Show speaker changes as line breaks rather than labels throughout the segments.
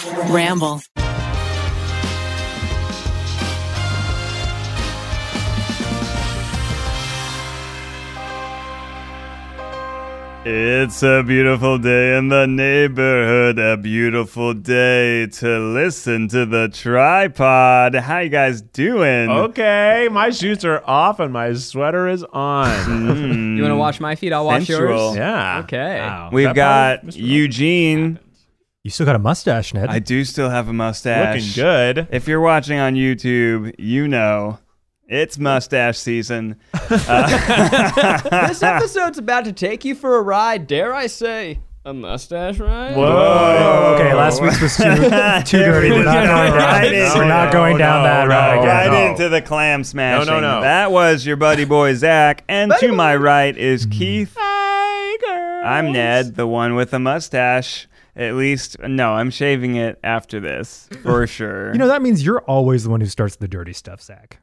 Ramble.
It's a beautiful day in the neighborhood, a beautiful day to listen to the tripod. How you guys doing?
Okay, my shoes are off and my sweater is on.
You want to watch my feet? I'll watch
Sensual.
yours.
Yeah.
Okay.
Wow.
We've
That
got
part of Mr.
Eugene.
You still got a mustache, Ned.
I do still have a mustache.
Looking good.
If you're watching on YouTube, you know it's mustache season.
This episode's about to take you for a ride, dare I say, a mustache ride?
Whoa.
Okay, last week's was too dirty. We're not going down, we're not going down that route again.
Right into the clam smashing.
No.
That was your buddy boy Zach. And to my right is Keith.
Hey, girls.
I'm Ned, the one with a mustache. At least, no, I'm shaving it after this, for sure.
You know, that means you're always the one who starts the dirty stuff, Zach.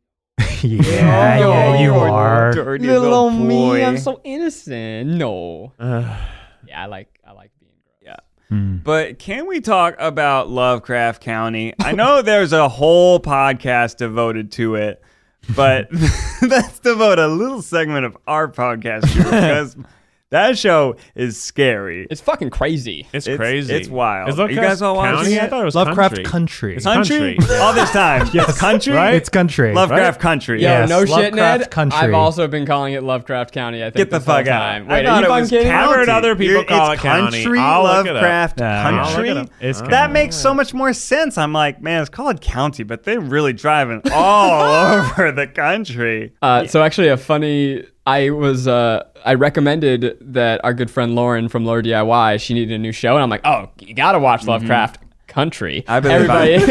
yeah, you are.
Dirty
Little
boy.
me, I'm so innocent. No. Yeah, I like being gross.
Yeah. But can we talk about Lovecraft County? I know there's a whole podcast devoted to it, but let's devote a little segment of our podcast here because that show is scary.
It's fucking crazy.
It's crazy.
It's wild.
Is
Are you guys all
County?
watching
I
it?
thought it was
Lovecraft
country.
Country.
Country?
Country.
All this time.
Yes.
Country?
Right?
It's country.
Lovecraft Country.
Yo,
Yes,
no shit,
Lovecraft
Ned.
Country.
I've also been calling it Lovecraft County, I think.
Get the
this whole
fuck out.
time.
I
Wait,
thought
are you
it
fucking
was
kidding?
I've heard other people
It's
call it county.
Country,
I'll look it up.
Lovecraft
I'll
Country.
look it up. It's
That
country.
makes so much more sense. I'm like, man, it's called county, but they're really driving all over the country.
So actually a funny, I recommended that our good friend Lauren from Lore DIY, she needed a new show. And I'm like, oh, you got to watch Lovecraft Country.
I believe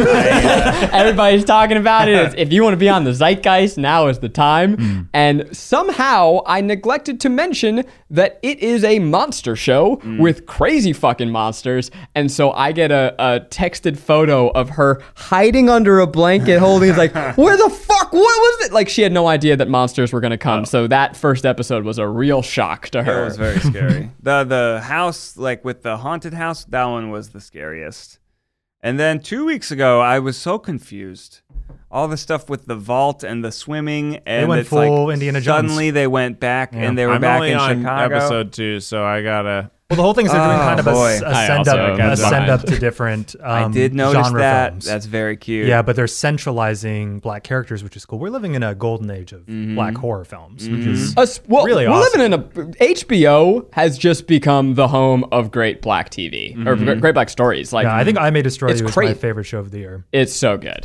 Everybody's talking about it. If you want to be on the zeitgeist, now is the time. And somehow I neglected to mention that it is a monster show with crazy fucking monsters. And so I get a texted photo of her hiding under a blanket holding, it's like, where the fuck, what was it? Like she had no idea that monsters were going to come. So that first episode was a real shock to her.
It was very scary. The house, like with the haunted house, that one was the scariest. And then 2 weeks ago, I was so confused. All the stuff with the vault and the swimming, and
went
it's
full
like
Indiana Jones.
suddenly they went back and they were
I'm
back
only
in
on
Chicago.
episode 2, so I gotta.
Well, the whole thing is they're doing kind of
boy.
a
I
send
also
up,
got
a send
behind.
up to different
I did notice
genre
that.
films.
That's very cute.
Yeah, but they're centralizing black characters, which is cool. We're living in a golden age of black horror films, which is really
we're
awesome.
living in a HBO has just become the home of great black TV or great black stories. Like
yeah, I think I May Destroy
it's
You is
crazy.
my favorite show of the year.
it's so good.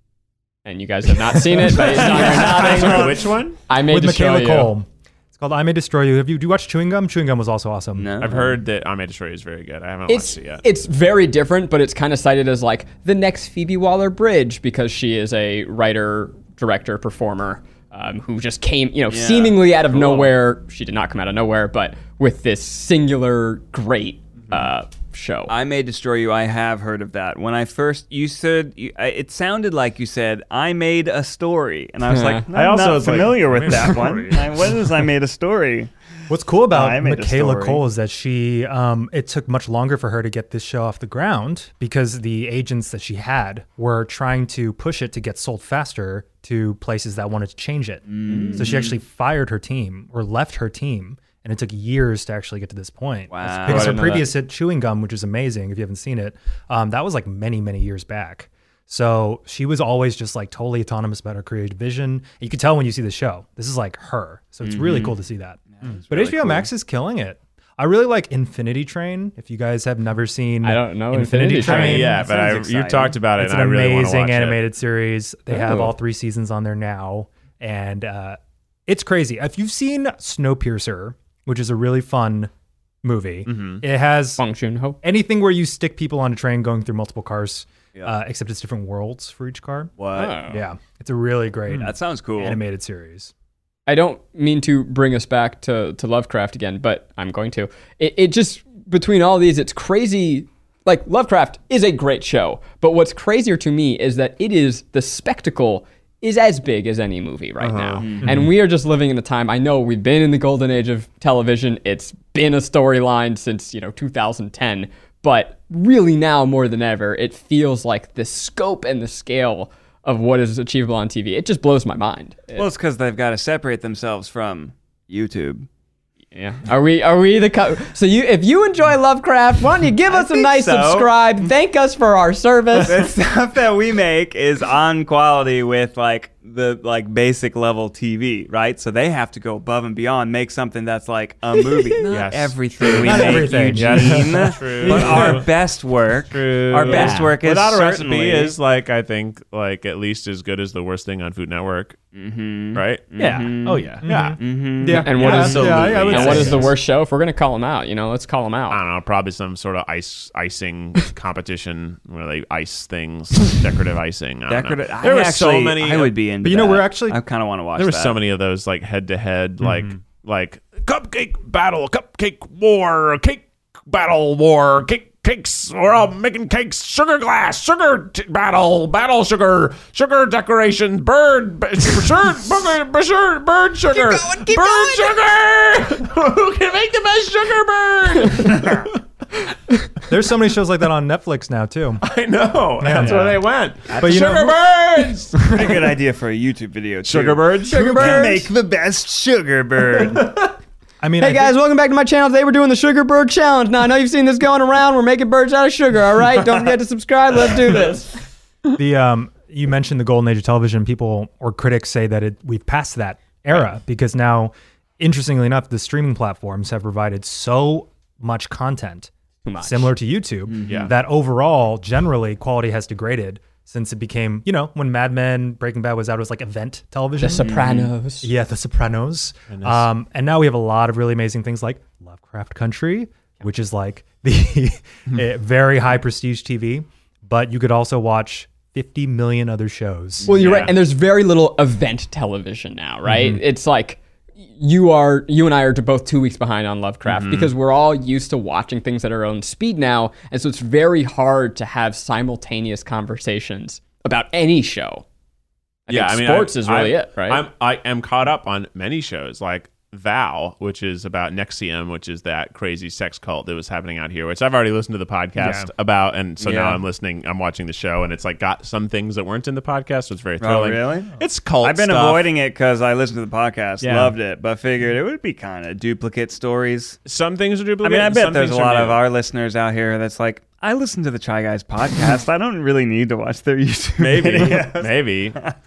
And you guys have not seen it, but it's on your nodding.
Sorry, which one?
I made
With
to show
Michaela
you.
Cole. It's called I May Destroy You. Do you watch Chewing Gum? Chewing Gum was also awesome.
No.
I've heard that I May Destroy You is very good. I haven't
It's
watched it yet.
it's very different, but it's kind of cited as like the next Phoebe Waller-Bridge because she is a writer, director, performer who just came, seemingly out of nowhere. She did not come out of nowhere, but with this singular great show.
I May Destroy You. I have heard of that. When I first, you said, it sounded like you said, I made a story. And I was like,
I
I'm
also
not
was like,
familiar
I
with
made a
that
story.
one. What is I Made a Story?
What's cool
I
about
Made a
Michaela
Story.
Cole is that she, it took much longer for her to get this show off the ground because the agents that she had were trying to push it to get sold faster to places that wanted to change it. So she actually fired her team or left her team. And it took years to actually get to this point.
Wow.
Because
I
her
didn't know
previous hit, Chewing Gum, which is amazing if you haven't seen it, that was like many, many years back. So she was always just like totally autonomous about her creative vision. You could tell when you see the show. This is like her. So it's really cool to see that. But
really
HBO
cool.
Max is killing it. I really like Infinity Train. If you guys have never seen
I don't know
Infinity
Infinity Train.
Train.
Yeah,
That
but
sounds
you've
exciting.
talked about it,
It's
and
an
I really want to
amazing
watch
animated series. They have
Oh.
all 3 seasons on there now. And it's crazy. If you've seen Snowpiercer, which is a really fun movie, it has
Bong Joon-ho.
anything where you stick people on a train going through multiple cars, except it's different worlds for each car.
What?
Oh.
Yeah, it's a really great
That sounds cool.
animated series.
I don't mean to bring us back to Lovecraft again, but I'm going to. It just, between all these, it's crazy. Like, Lovecraft is a great show, but what's crazier to me is that it is, the spectacle is as big as any movie right now. And we are just living in a time, I know we've been in the golden age of television. It's been a storyline since, 2010, But really now more than ever, it feels like the scope and the scale of what is achievable on TV. It just blows my mind.
Well, it's because they've got to separate themselves from YouTube.
Yeah. Are we so if you enjoy Lovecraft, why don't you give us a nice
so.
subscribe? Thank us for our service.
The stuff that we make is on quality with the basic level TV, right? So they have to go above and beyond, make something that's like a movie. Not
Yes.
everything we
Not
make,
everything.
Eugene.
True.
But our best work,
True.
our best work is
Without a
certainly
recipe is I think at least as good as the worst thing on Food Network. Mm-hmm. Right?
Yeah. Oh yeah.
Yeah.
Yeah.
And what is
I would
and
say
what is the
yes.
worst show? If we're gonna call them out, let's call them
I
out.
don't know, probably some sort of icing competition where they ice things, decorative icing. I don't know.
decorative.
There were so many.
I would be into
But you know,
that.
we're actually-
I kind of want to watch
There were
that.
so many of those head to head, like cupcake battle, cupcake war, cake battle war, cakes. We're all making cakes. Sugar glass, battle, sugar decoration, bird sugar.
Keep
bird sugar. Who can make the best sugar bird?
There's so many shows like that on Netflix now too.
I know. That's where they went.
But you know-
Sugar birds.
Pretty good idea for a YouTube video too.
Sugar birds.
Who can make the best sugar bird?
I mean,
Hey guys, welcome back to my channel. Today we're doing the Sugar Bird Challenge. Now I know you've seen this going around. We're making birds out of sugar. All right, don't forget to subscribe. Let's do this.
You mentioned the golden age of television. People or critics say that we've passed that era because now, interestingly enough, the streaming platforms have provided so much content
much.
similar to YouTube
Yeah.
that overall, generally, quality has degraded since it became, when Mad Men, Breaking Bad was out, it was like event television.
The Sopranos.
Yeah, The Sopranos. And now we have a lot of really amazing things like Lovecraft Country, which is like the very high prestige TV. But you could also watch 50 million other shows.
Well, you're
Yeah.
right, and there's very little event television now, right? It's like you and I are both 2 weeks behind on Lovecraft because we're all used to watching things at our own speed now, and so it's very hard to have simultaneous conversations about any show. I think sports is really it, right?
I am caught up on many shows like Vow, which is about NXIVM, which is that crazy sex cult that was happening out here, which I've already listened to the podcast about, and so now I'm watching the show, and it's got some things that weren't in the podcast, so it's very thrilling.
Really?
It's cult
I've been
stuff.
avoiding it because I listened to the podcast,
Yeah.
loved it, but figured it would be kind of duplicate stories.
Some things are
I
duplicate.
mean, I
and
bet
some
there's a
things are
lot
new.
of our listeners out here that's like, I listen to the Try Guys podcast. I don't really need to watch their YouTube videos.
maybe.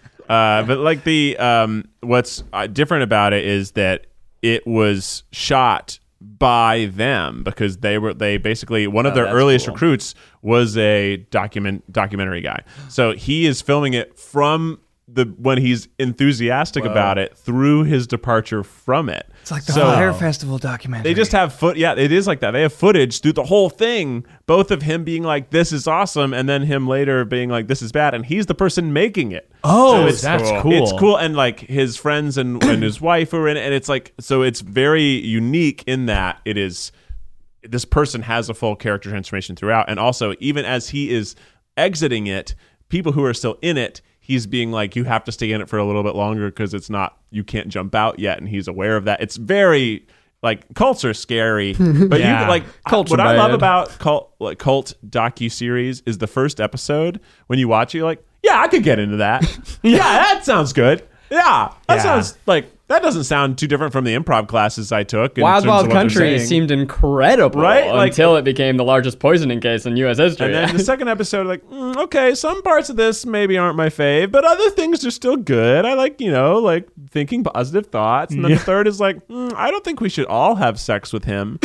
But what's different about it is that it was shot by them because they basically one of their
that's
earliest
cool.
recruits was a documentary guy. So he is filming it from when he's enthusiastic about it through his departure from it.
It's like the Fire Festival documentary.
They just have it is like that. They have footage through the whole thing, both of him being like, this is awesome, and then him later being like, this is bad, and he's the person making it.
Oh,
So
that's cool.
It's cool, and his friends and his wife are in it, and it's so it's very unique in that it is, this person has a full character transformation throughout, and also even as he is exiting it, people who are still in it, he's being like, you have to stay in it for a little bit longer because you can't jump out yet, and he's aware of that. It's very cults are scary, but
Yeah.
Cults
what
are
I love
bad.
about cult docu-series is the first episode when you watch it, you're like, yeah, I could get into that. Yeah, that sounds good. Yeah, that sounds that doesn't sound too different from the improv classes I took. in
Wild
terms
Wild
of what they're
Country
saying.
seemed incredible,
Right?
until it became the largest poisoning case in U.S. history.
And then the second episode, okay, some parts of this maybe aren't my fave, but other things are still good. I like thinking positive thoughts. And then the third is I don't think we should all have sex with him.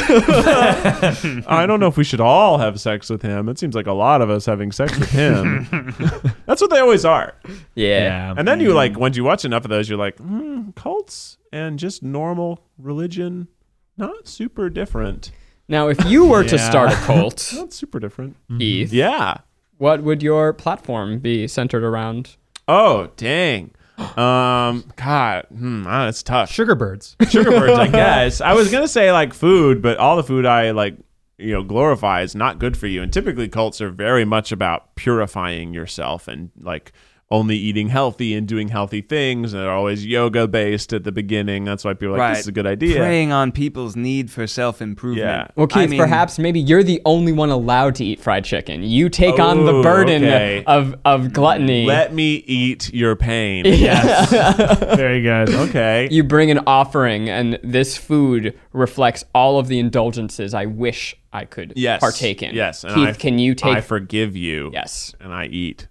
I don't know if we should all have sex with him. It seems like a lot of us having sex with him. That's what they always are.
yeah.
And then you once you watch enough of those, you're like, cults and just normal religion, not super different.
Now, if you were to start a cult,
Not super different.
Heath,
Yeah.
what would your platform be centered around?
Oh, dang. God, that's tough.
Sugar birds.
Sugar birds, I guess. I was gonna say food, but all the food I glorify is not good for you. And typically, cults are very much about purifying yourself and only eating healthy and doing healthy things, and they're always yoga based at the beginning. That's why people are like, this is a good idea.
Preying on people's need for self-improvement.
Yeah.
Well, Keith, perhaps maybe you're the only one allowed to eat fried chicken. You take on the burden of gluttony.
Let me eat your pain.
Yes. Very good.
Okay.
You bring an offering, and this food reflects all of the indulgences I wish I could partake in.
Yes. And
Keith, can you take...
I forgive you.
Yes.
And I eat.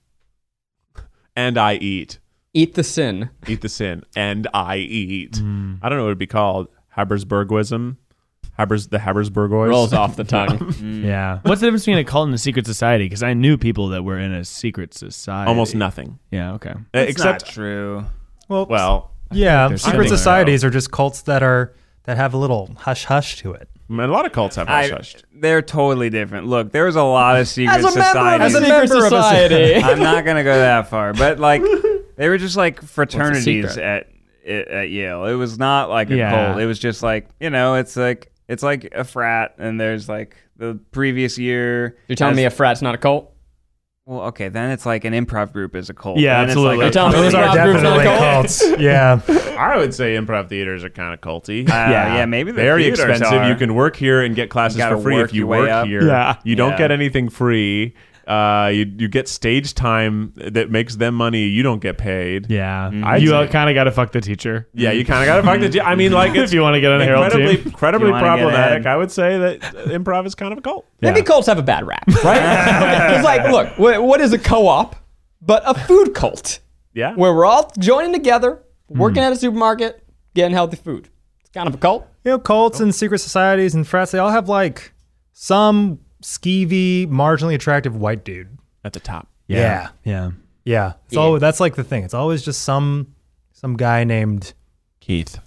And I eat.
Eat the sin.
Eat the sin. And I eat. I don't know what it'd be called. Habsburgism. The Habsburgoids.
Rolls off the tongue.
Yeah. What's the difference between a cult and a secret society? Because I knew people that were in a secret society.
Almost nothing.
Yeah, okay.
Except not true.
Well,
yeah,
There's
secret
something
societies are just cults that have a little hush hush to it.
a lot of cults have hush-hushed.
They're totally different. Look, there's a lot of secret
As a member of
societies.
a secret society.
I'm not gonna go that far, but like they were just like fraternities
secret?
at Yale. It was not like a cult. It was just like, it's like a frat, and there's like the previous year.
You're telling me a frat's not a cult?
Well, okay, then it's like an improv group is a cult.
Yeah,
Then it's
absolutely.
like
You're telling me
Those are
improv group's not a
definitely
cult?
cults. Yeah.
I would say improv theaters are kind of culty.
yeah, maybe the
Very
theaters
expensive.
are.
You can work here and get classes
gotta
for free
work
if you
your way
work
up.
here.
Yeah.
You don't
Yeah.
get anything free. You get stage time that makes them money. You don't get paid.
Yeah.
I'd
You
say-
kind of got to fuck the teacher.
Yeah, you kind of got to fuck the. I mean, like,
If
it's
you want to get on a Herald team.
incredibly
You wanna get
problematic.
ahead.
I would say that improv is kind of a cult.
Maybe cults have a bad rap, right? It's like, look, what is a co-op but a food cult?
Yeah.
Where we're all joining together, working at a supermarket, getting healthy food. It's kind of a cult.
Cults and secret societies and frats, they all have like some skeevy, marginally attractive white dude.
At the top.
Yeah.
Yeah.
Yeah. That's like the thing. It's always just some guy named
Keith.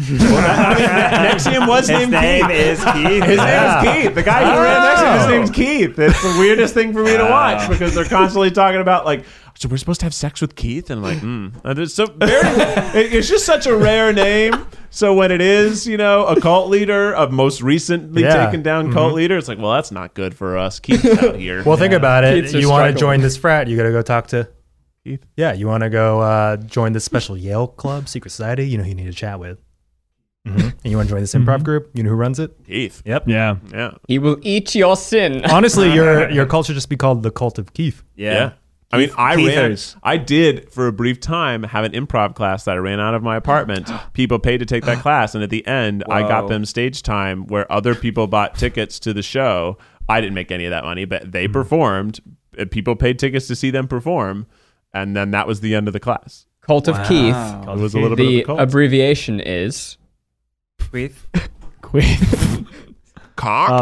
Nexium was
His name is Keith.
His name is Keith. The guy who ran next to him, his name's Keith. It's the weirdest thing for me to watch because they're constantly talking about like, so we're supposed to have sex with Keith, and I'm like, it's so it's just such a rare name. So when it is, a cult leader, a most recently taken down cult leader, it's like, well, that's not good for us. Keith's out here.
Well, think about it.
Kids are
You want to
struggling.
join this frat, you got to go talk to
Keith.
Yeah, you want to go join this special Yale club, secret society, you know who you need to chat with. And you want to join this improv group, you know who runs it?
Keith.
Yep.
Yeah.
Yeah.
He will eat your sin.
Honestly, your cult should just be called the Cult of Keith.
Yeah. I mean, I did for a brief time have an improv class that I ran out of my apartment. People paid to take that class, and at the end, I got them stage time where other people bought tickets to the show. I didn't make any of that money, but they performed. People paid tickets to see them perform, and then that was the end of the class.
Cult of Keith.
It was a little bit of
The
a cult.
abbreviation is
Keith.
Queen.
Cock.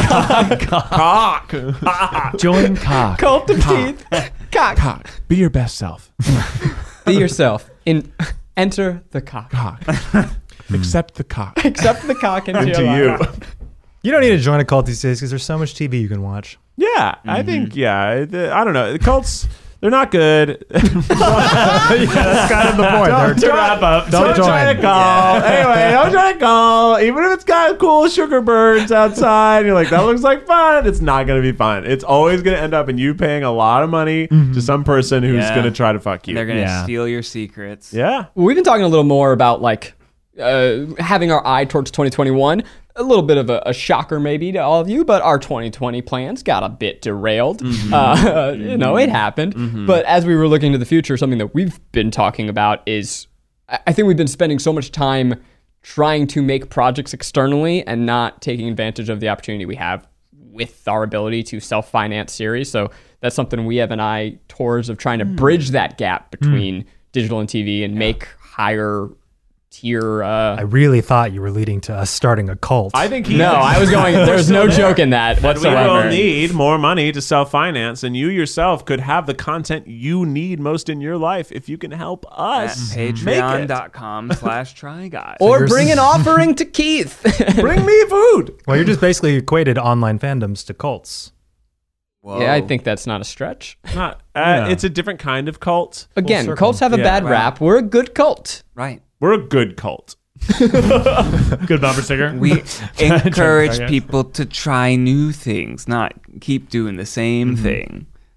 Cock.
Join cock.
Cult of Keith. Cock.
Cock. Be your best self.
Be yourself. Enter the cock.
Cock. Accept the cock.
Accept the cock into
Into
your
you.
life.
You don't need to join a cult these days because there's so much TV you can watch.
Yeah, I think, I don't know. The cults, they're not good.
That's kind of the point.
To wrap up.
Don't
try
join.
to call. Anyway, don't try to call. Even if it's got cool sugar birds outside, and you're like, that looks like fun. It's not going to be fun. It's always going to end up in you paying a lot of money to some person who's
Yeah.
going to try to fuck you.
They're gonna
Yeah.
steal your secrets.
Yeah.
We've been talking a little more about like having our eye towards 2021. A little bit of a shocker maybe to all of you, but our 2020 plans got a bit derailed. It happened. But as we were looking to the future, something that we've been talking about is I think we've been spending so much time trying to make projects externally and not taking advantage of the opportunity we have with our ability to self-finance series. So that's something we have an eye towards of trying to bridge that gap between digital and TV and make higher tier.
I really thought you were leading to us starting a cult.
I think
I was going, there's no joke in that
But we will
whatsoever.
need more money to self-finance, and you yourself could have the content you need most in your life if you can help
At
us make it.
patreon.com/tryguys.
Or
yours
bring
is-
an offering to Keith.
Bring me food.
Well, you're just basically equated online fandoms to cults.
Whoa.
Yeah, I think that's not a stretch.
Not,
Yeah.
It's a different kind of cult.
Again,
circle.
cults have a
Yeah.
bad
Wow.
rap. We're a good cult.
right.
We're a good cult.
Good bumper sticker.
We encourage
Okay.
people to try new things, not keep doing the same thing.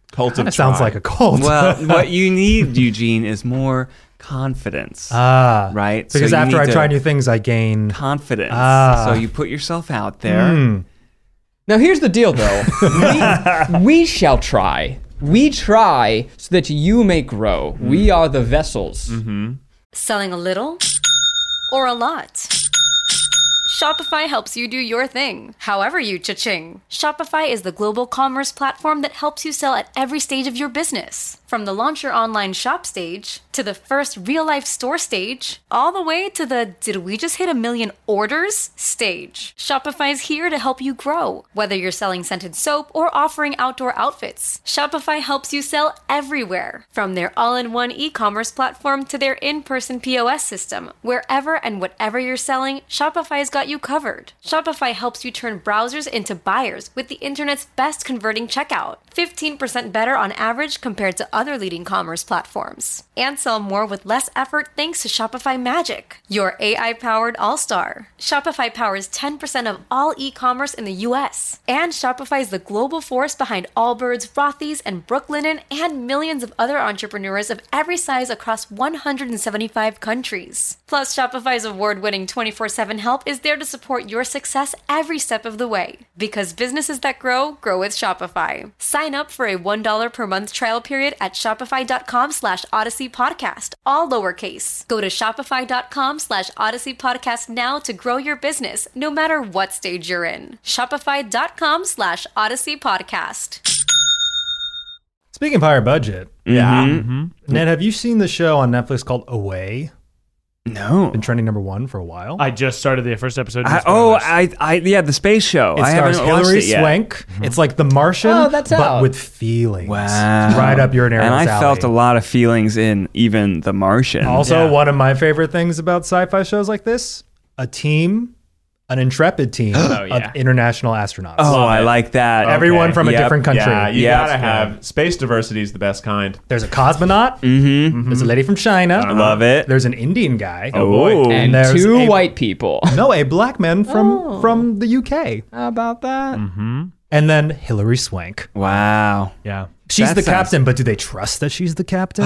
Cult
Kind
of
of sounds
Try.
like a cult.
Well, what you need, Eugene, is more confidence. Right? So
Because
you
after
need
I
to-
try new things, I gain.
confidence.
Ah.
So you put yourself out there.
Now, here's the deal, though. we shall try. We try so that you may grow. We are the vessels.
Selling a little or a lot? Shopify helps you do your thing, however you cha-ching. Shopify is the global commerce platform that helps you sell at every stage of your business. From the launch your online shop stage, to the first real-life store stage, all the way to the did we just hit 1 million orders stage. Shopify is here to help you grow. Whether you're selling scented soap or offering outdoor outfits, Shopify helps you sell everywhere. From their all-in-one e-commerce platform to their in-person POS system, wherever and whatever you're selling, Shopify's got you covered. Shopify helps you turn browsers into buyers with the internet's best converting checkout. 15% better on average compared to other leading commerce platforms. And sell more with less effort thanks to Shopify Magic, your AI-powered all-star. Shopify powers 10% of all e-commerce in the US. And Shopify is the global force behind Allbirds, Rothy's, and Brooklinen, and millions of other entrepreneurs of every size across 175 countries. Plus, Shopify's award-winning 24/7 help is there to support your success every step of the way. Because businesses that grow, grow with Shopify. Sign up for a $1 per month trial period at shopify.com/Odyssey Podcast, all lowercase. Go to shopify.com/Odyssey Podcast now to grow your business, no matter what stage you're in. Shopify.com/Odyssey Podcast.
Speaking of higher budget,
Yeah.
Ned, have you seen the show on Netflix called Away?
No.
Been trending #1 for a while.
I just started the first episode.
Yeah, the space show.
It
I
stars
haven't watched
Hilary
it yet.
Swank. It's like The Martian,
Oh, that's
but
out.
with feelings.
Wow.
Right up your
And
alley.
I felt a lot of feelings in even The Martian.
Also,
Yeah.
one of my favorite things about sci-fi shows like this, an intrepid team of international astronauts.
Oh, I like that.
Everyone from a
Yep.
different country.
Yeah, you
Yeah,
gotta
it's
have space diversity is the best kind.
There's a cosmonaut. There's a lady from China.
I love it.
There's an Indian guy.
Oh boy.
Ooh.
And
there's
two
a-
white people.
No, a black man from the UK.
How about that?
And then Hilary Swank.
Wow.
Yeah.
She's
That
the
sounds-
captain, but do they trust that she's the captain?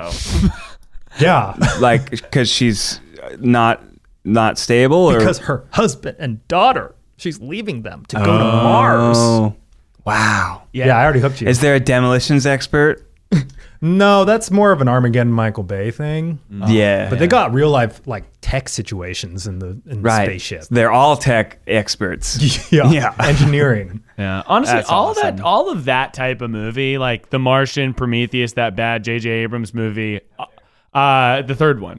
Yeah.
Like, because she's not stable, or
Because her husband and daughter, she's leaving them to go to Mars.
Oh, wow.
Yeah, I already hooked you.
Is there a demolitions expert?
No, that's more of an Armageddon Michael Bay thing.
Yeah,
But they got real life like tech situations in the
right.
spaceship.
They're all tech experts.
Yeah. Engineering.
Yeah, honestly,
That's
all
awesome.
all of that type of movie, like The Martian, Prometheus, that bad J.J. Abrams movie, the third one,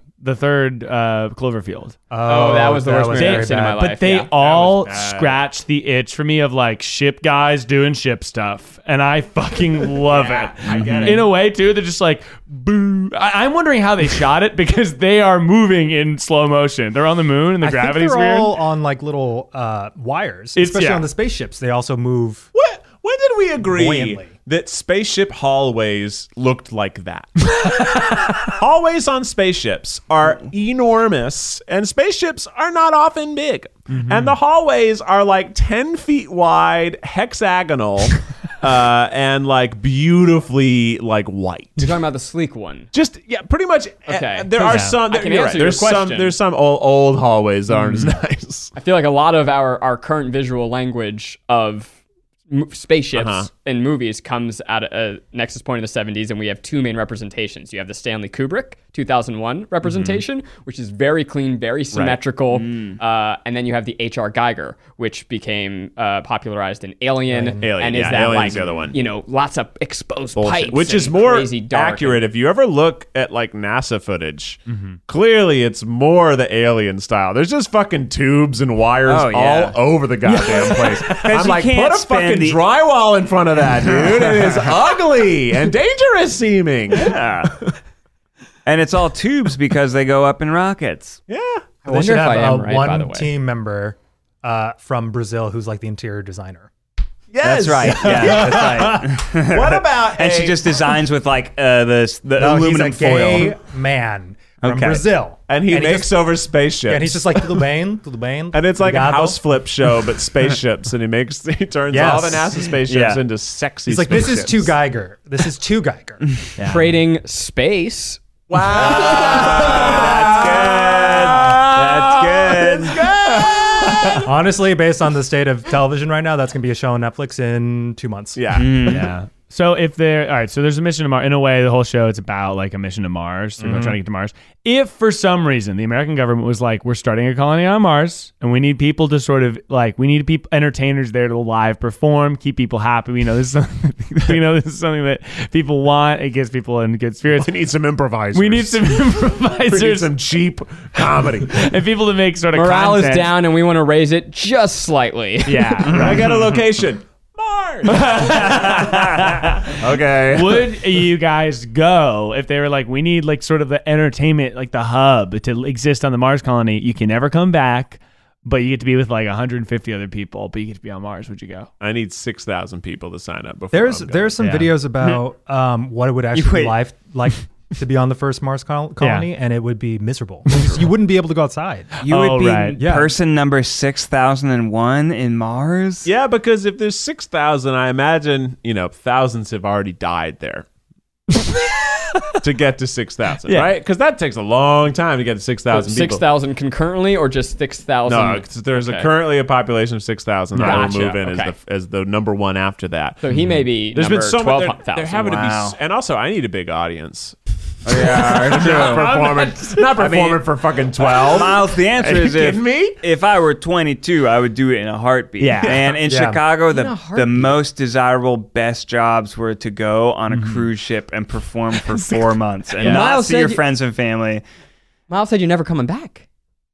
Cloverfield.
Oh, that was the worst movie I've ever
very
seen in my
bad.
life.
But they
yeah.
all
bad.
scratch the itch for me of like ship guys doing ship stuff, and I fucking love it.
I get it.
In a way, too, they're just like boo. I'm wondering how they shot it because they are moving in slow motion. They're on the moon and the
I think
gravity's
they're
weird.
all on like little wires,
It's-
especially
yeah.
on the spaceships. They also move.
When did we agree
Buoyantly.
that spaceship hallways looked like that? Hallways on spaceships are enormous, and spaceships are not often big. And the hallways are like 10 feet wide, hexagonal, and like beautifully like white.
You're talking about the sleek one.
Just pretty much.
Okay.
There are
Yeah.
some.
I can
you're
answer
right,
your
there's some.
question.
There's some old hallways that aren't as nice.
I feel like a lot of our current visual language of spaceships in movies comes at a nexus point in the 70s, and we have two main representations. You have the Stanley Kubrick 2001 representation, which is very clean, very symmetrical, and then you have the H.R. Geiger, which became popularized in Alien, and is
yeah,
that
Alien's
like
the other one.
you know, lots of exposed
Bullshit.
pipes,
Which is
and
more
crazy dark
accurate. If you ever look at like NASA footage, clearly it's more the Alien style. There's just fucking tubes and wires
Oh, yeah.
all over the goddamn place. I'm
you
like,
can't
put a
spend
fucking
the-
drywall in front of that, dude. It is ugly and dangerous seeming.
Yeah. And it's all tubes because they go up in rockets.
Yeah.
I
They
wonder
should
if
have
I am right,
one
by the way.
team member from Brazil who's like the interior designer.
Yes.
That's right. Yeah, that's right.
What about
And she just designs with like the
No,
aluminum
he's a gay
foil.
man from
Okay.
Brazil.
And he makes
just,
over spaceships.
and he's just like, tudo bem.
and it's like a
Obrigado."
house flip show, but spaceships. And he turns
Yes.
all the NASA spaceships
Yeah.
into sexy
He's like,
spaceships.
this is 2 Geiger. This is 2 Geiger.
Trading space.
Wow.
That's good.
Honestly, based on the state of television right now, that's going to be a show on Netflix in 2 months.
Yeah.
Yeah. So if there, all right, so there's a mission to Mars. In a way, the whole show it's about like a mission to Mars. They're trying to get to Mars. If for some reason the American government was like, we're starting a colony on Mars, and we need people to sort of like, we need people, entertainers there to live perform, keep people happy. We know this is something, this is something that people want. It gets people in good spirits.
We need some improvisers.
We need some
We need
improvisers
some cheap comedy.
and people to make sort of
Morale
content.
is down, and we want to raise it just slightly.
Yeah.
I
Right.
got a location. Mars. Okay.
Would you guys go if they were like, we need like sort of the entertainment, like the hub to exist on the Mars colony? You can never come back, but you get to be with like 150 other people, but you get to be on Mars. Would you go?
I need 6,000 people to sign up before
There's
I'm
there's some
Yeah.
videos about what it would actually be
wait.
like to be on the first Mars colony, and it would be miserable. Because you wouldn't be able to go outside.
You
Oh,
would be
right.
Yeah.
person number 6001 in Mars?
Yeah, because if there's 6,000, I imagine, thousands have already died there. To get to 6,000,
Yeah.
right? Because that takes a long time to get to 6,000 people.
6,000 concurrently, or just 6,000?
No, 'cause there's currently a population of 6,000 that
Gotcha.
will move in
Okay.
as the number one after that.
So he may be
There's
number
been so much.
12,000.
There having to
Wow.
be, and also I need a big audience.
Yeah,
Not performing for fucking 12.
Miles, the answer
Are you
is
kidding me?
if I were 22, I would do it in a heartbeat.
Yeah.
And in
Yeah.
Chicago,
In a
the
heartbeat.
most desirable, best jobs were to go on a cruise ship and perform for 4 months and not
Miles
see
said
your
you-
friends and family.
Miles said you're never coming back.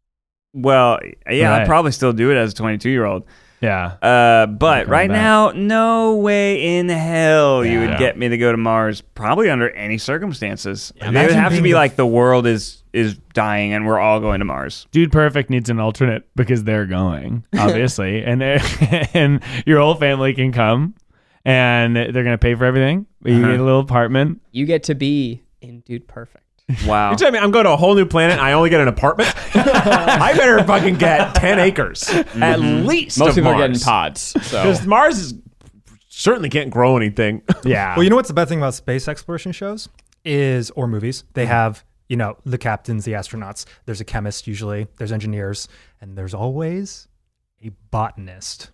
Well, yeah,
Right.
I'd probably still do it as a 22-year-old.
Yeah.
But right
back.
now, no way in hell you would
Yeah.
get me to go to Mars, probably under any circumstances. It would
imagine
have to
being
be
the-
like the world is dying and we're all going to Mars.
Dude Perfect needs an alternate because they're going, obviously, and and your whole family can come, and they're gonna pay for everything. You get a little apartment.
You get to be in Dude Perfect.
Wow.
You tell me I'm going to a whole new planet and I only get an apartment? I better fucking get 10 acres at least.
Most
of
people are
Mars.
getting pods. So
Because Mars is certainly can't grow anything.
Yeah.
Well, you know what's the best thing about space exploration shows or movies? They have, the captains, the astronauts. There's a chemist usually. There's engineers, and there's always a botanist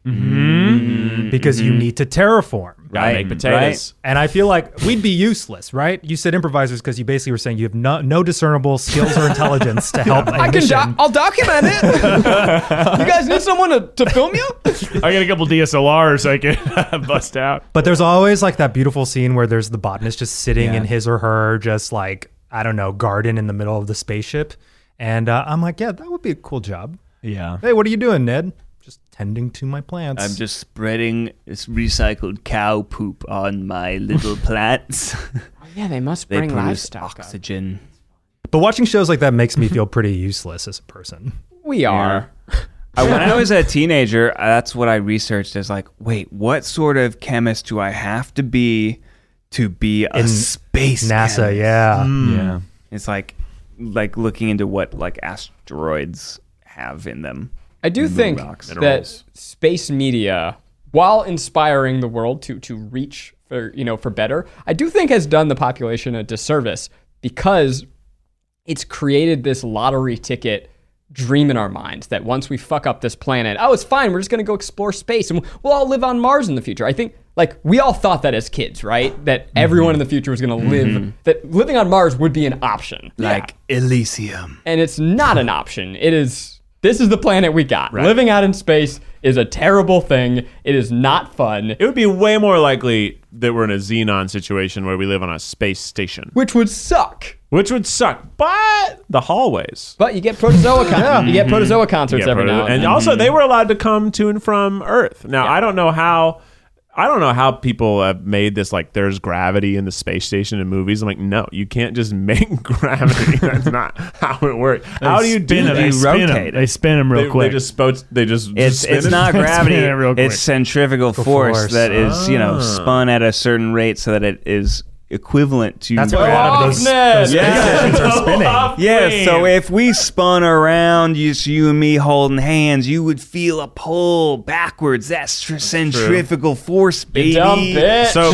because you need to terraform.
Gotta make potatoes.
And I feel like we'd be useless, right? You said improvisers because you basically were saying you have no discernible skills or intelligence to help a mission.
I'll document it. You guys need someone to film you?
I got a couple DSLRs so I can bust out.
But there's always like that beautiful scene where there's the botanist just sitting in his or her just like, I don't know, garden in the middle of the spaceship. And I'm like, yeah, that would be a cool job.
Yeah.
Hey, what are you doing, Ned? Just tending to my plants.
I'm just spreading this recycled cow poop on my little plants.
Yeah, they must
They
bring
produce
livestock. up.
oxygen.
But watching shows like that makes me feel pretty useless as a person.
We are.
When I was a teenager, that's what I researched as like, wait, what sort of chemist do I have to be a
In
space
NASA,
chemist?
yeah.
Yeah.
It's like looking into what like asteroids have in them.
I do think
rocks.
that
Minerals.
space media, while inspiring the world to reach for better, I do think has done the population a disservice because it's created this lottery ticket dream in our minds that once we fuck up this planet, it's fine, we're just going to go explore space and we'll all live on Mars in the future. I think like we all thought that as kids, right? That everyone in the future was going to live, that living on Mars would be an option.
Like Elysium.
And it's not an option. This is the planet we got. Living out in space is a terrible thing. It is not fun,
It would be way more likely that we're in a Xenon situation where we live on a space station,
which would suck.
which would suck. But the hallways.
But you get protozoa you get protozoa concerts
Yeah,
every now and
and
then.
also they were allowed to come to and from Earth. Now I don't know how people have made this like there's gravity in the space station in movies. I'm like, no, you can't just make gravity. That's not how it works. How do you do
Spin 'em.
that?
They spin 'em.
rotate it.
They spin them real
They
quick.
just
It's
spin it?
not gravity.
Spin it real quick.
It's centrifugal force
force.
that is spun at a certain rate so that it is equivalent to
That's where those
Softness.
stations are spinning.
Yeah, so if we spun around, just you and me holding hands, you would feel a pull backwards. That's centrifugal force, baby.
Dumb bitch.
So,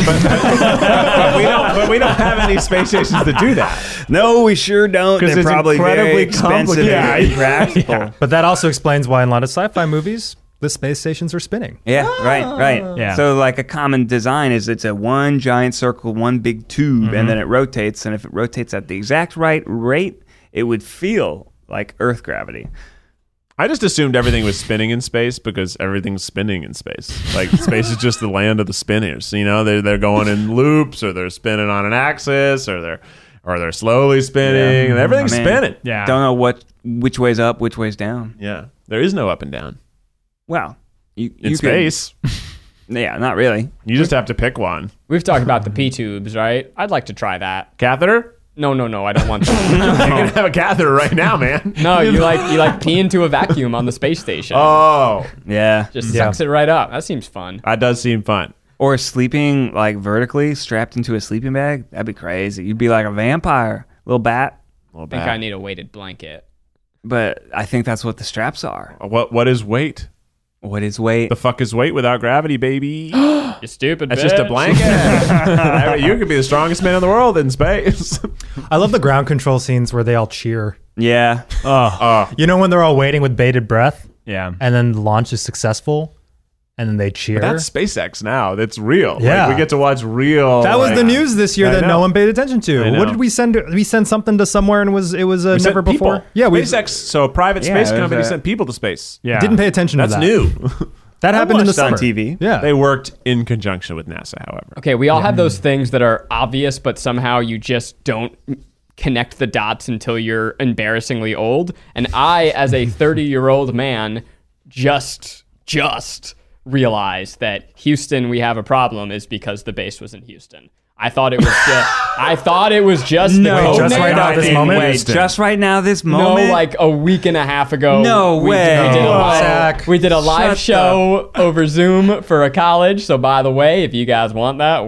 but we don't have any space stations that do that.
No, we sure don't.
'Cause
They're
it's
probably very
incredibly
expensive
complicated.
and impractical.
But that also explains why in a lot of sci-fi movies, the space stations are spinning.
Yeah, right.
Yeah.
So like a common design is it's a one giant circle, one big tube, and then it rotates. And if it rotates at the exact right rate, it would feel like Earth gravity.
I just assumed everything was spinning in space because everything's spinning in space. Like space is just the land of the spinners. You know, they're going in loops, or they're spinning on an axis, or they're slowly spinning. And everything's spinning.
Yeah.
Don't know which way's up, which way's down.
Yeah, there is no up and down
Well, you
in
could-
space.
yeah, not really.
You just have to pick one.
We've talked about the P tubes, right? I'd like to try that.
Catheter?
No, I don't want that.
You can have a catheter right now, man.
No, you like pee into a vacuum on the space station.
Oh,
Yeah.
Just sucks it right up. That seems fun.
that does seem fun.
Or sleeping like vertically, strapped into a sleeping bag. That'd be crazy. You'd be like a vampire, little bat.
Well,
I think I need a weighted blanket.
But I think that's what the straps are.
What is weight?
What is weight?
The fuck is weight without gravity, baby?
You stupid
That's
bitch.
just a blanket. You could be the strongest man in the world in space.
I love the ground control scenes where they all cheer.
Yeah.
You know when they're all waiting with bated breath,
Yeah.
and then the launch is successful, and then they cheer.
That's SpaceX now. That's real.
Yeah.
Like, we get to watch real.
That was the news this year
I
that
know.
no one paid attention to.
I know.
What did we send? We sent something to somewhere, and it was
We sent
never before.
people.
Yeah, we
SpaceX. So a private
Yeah,
space
there's
company
that.
sent people to space.
Yeah.
didn't pay attention
That's
to that.
new.
That happened in the
watched it on
summer.
TV.
Yeah,
They worked in conjunction with NASA, however.
Okay, we all have those things that are obvious, but somehow you just don't connect the dots until you're embarrassingly old. And I, as a 30-year-old man, just realized that Houston, we have a problem, is because the base was in Houston. I thought it was just the code
just
name.
right now, this moment?
Wait, just right now, this
No,
moment?
like a week and a half ago.
No way.
Zach.
We did a live
Shut
show over Zoom for a college. So by the way, if you guys want that,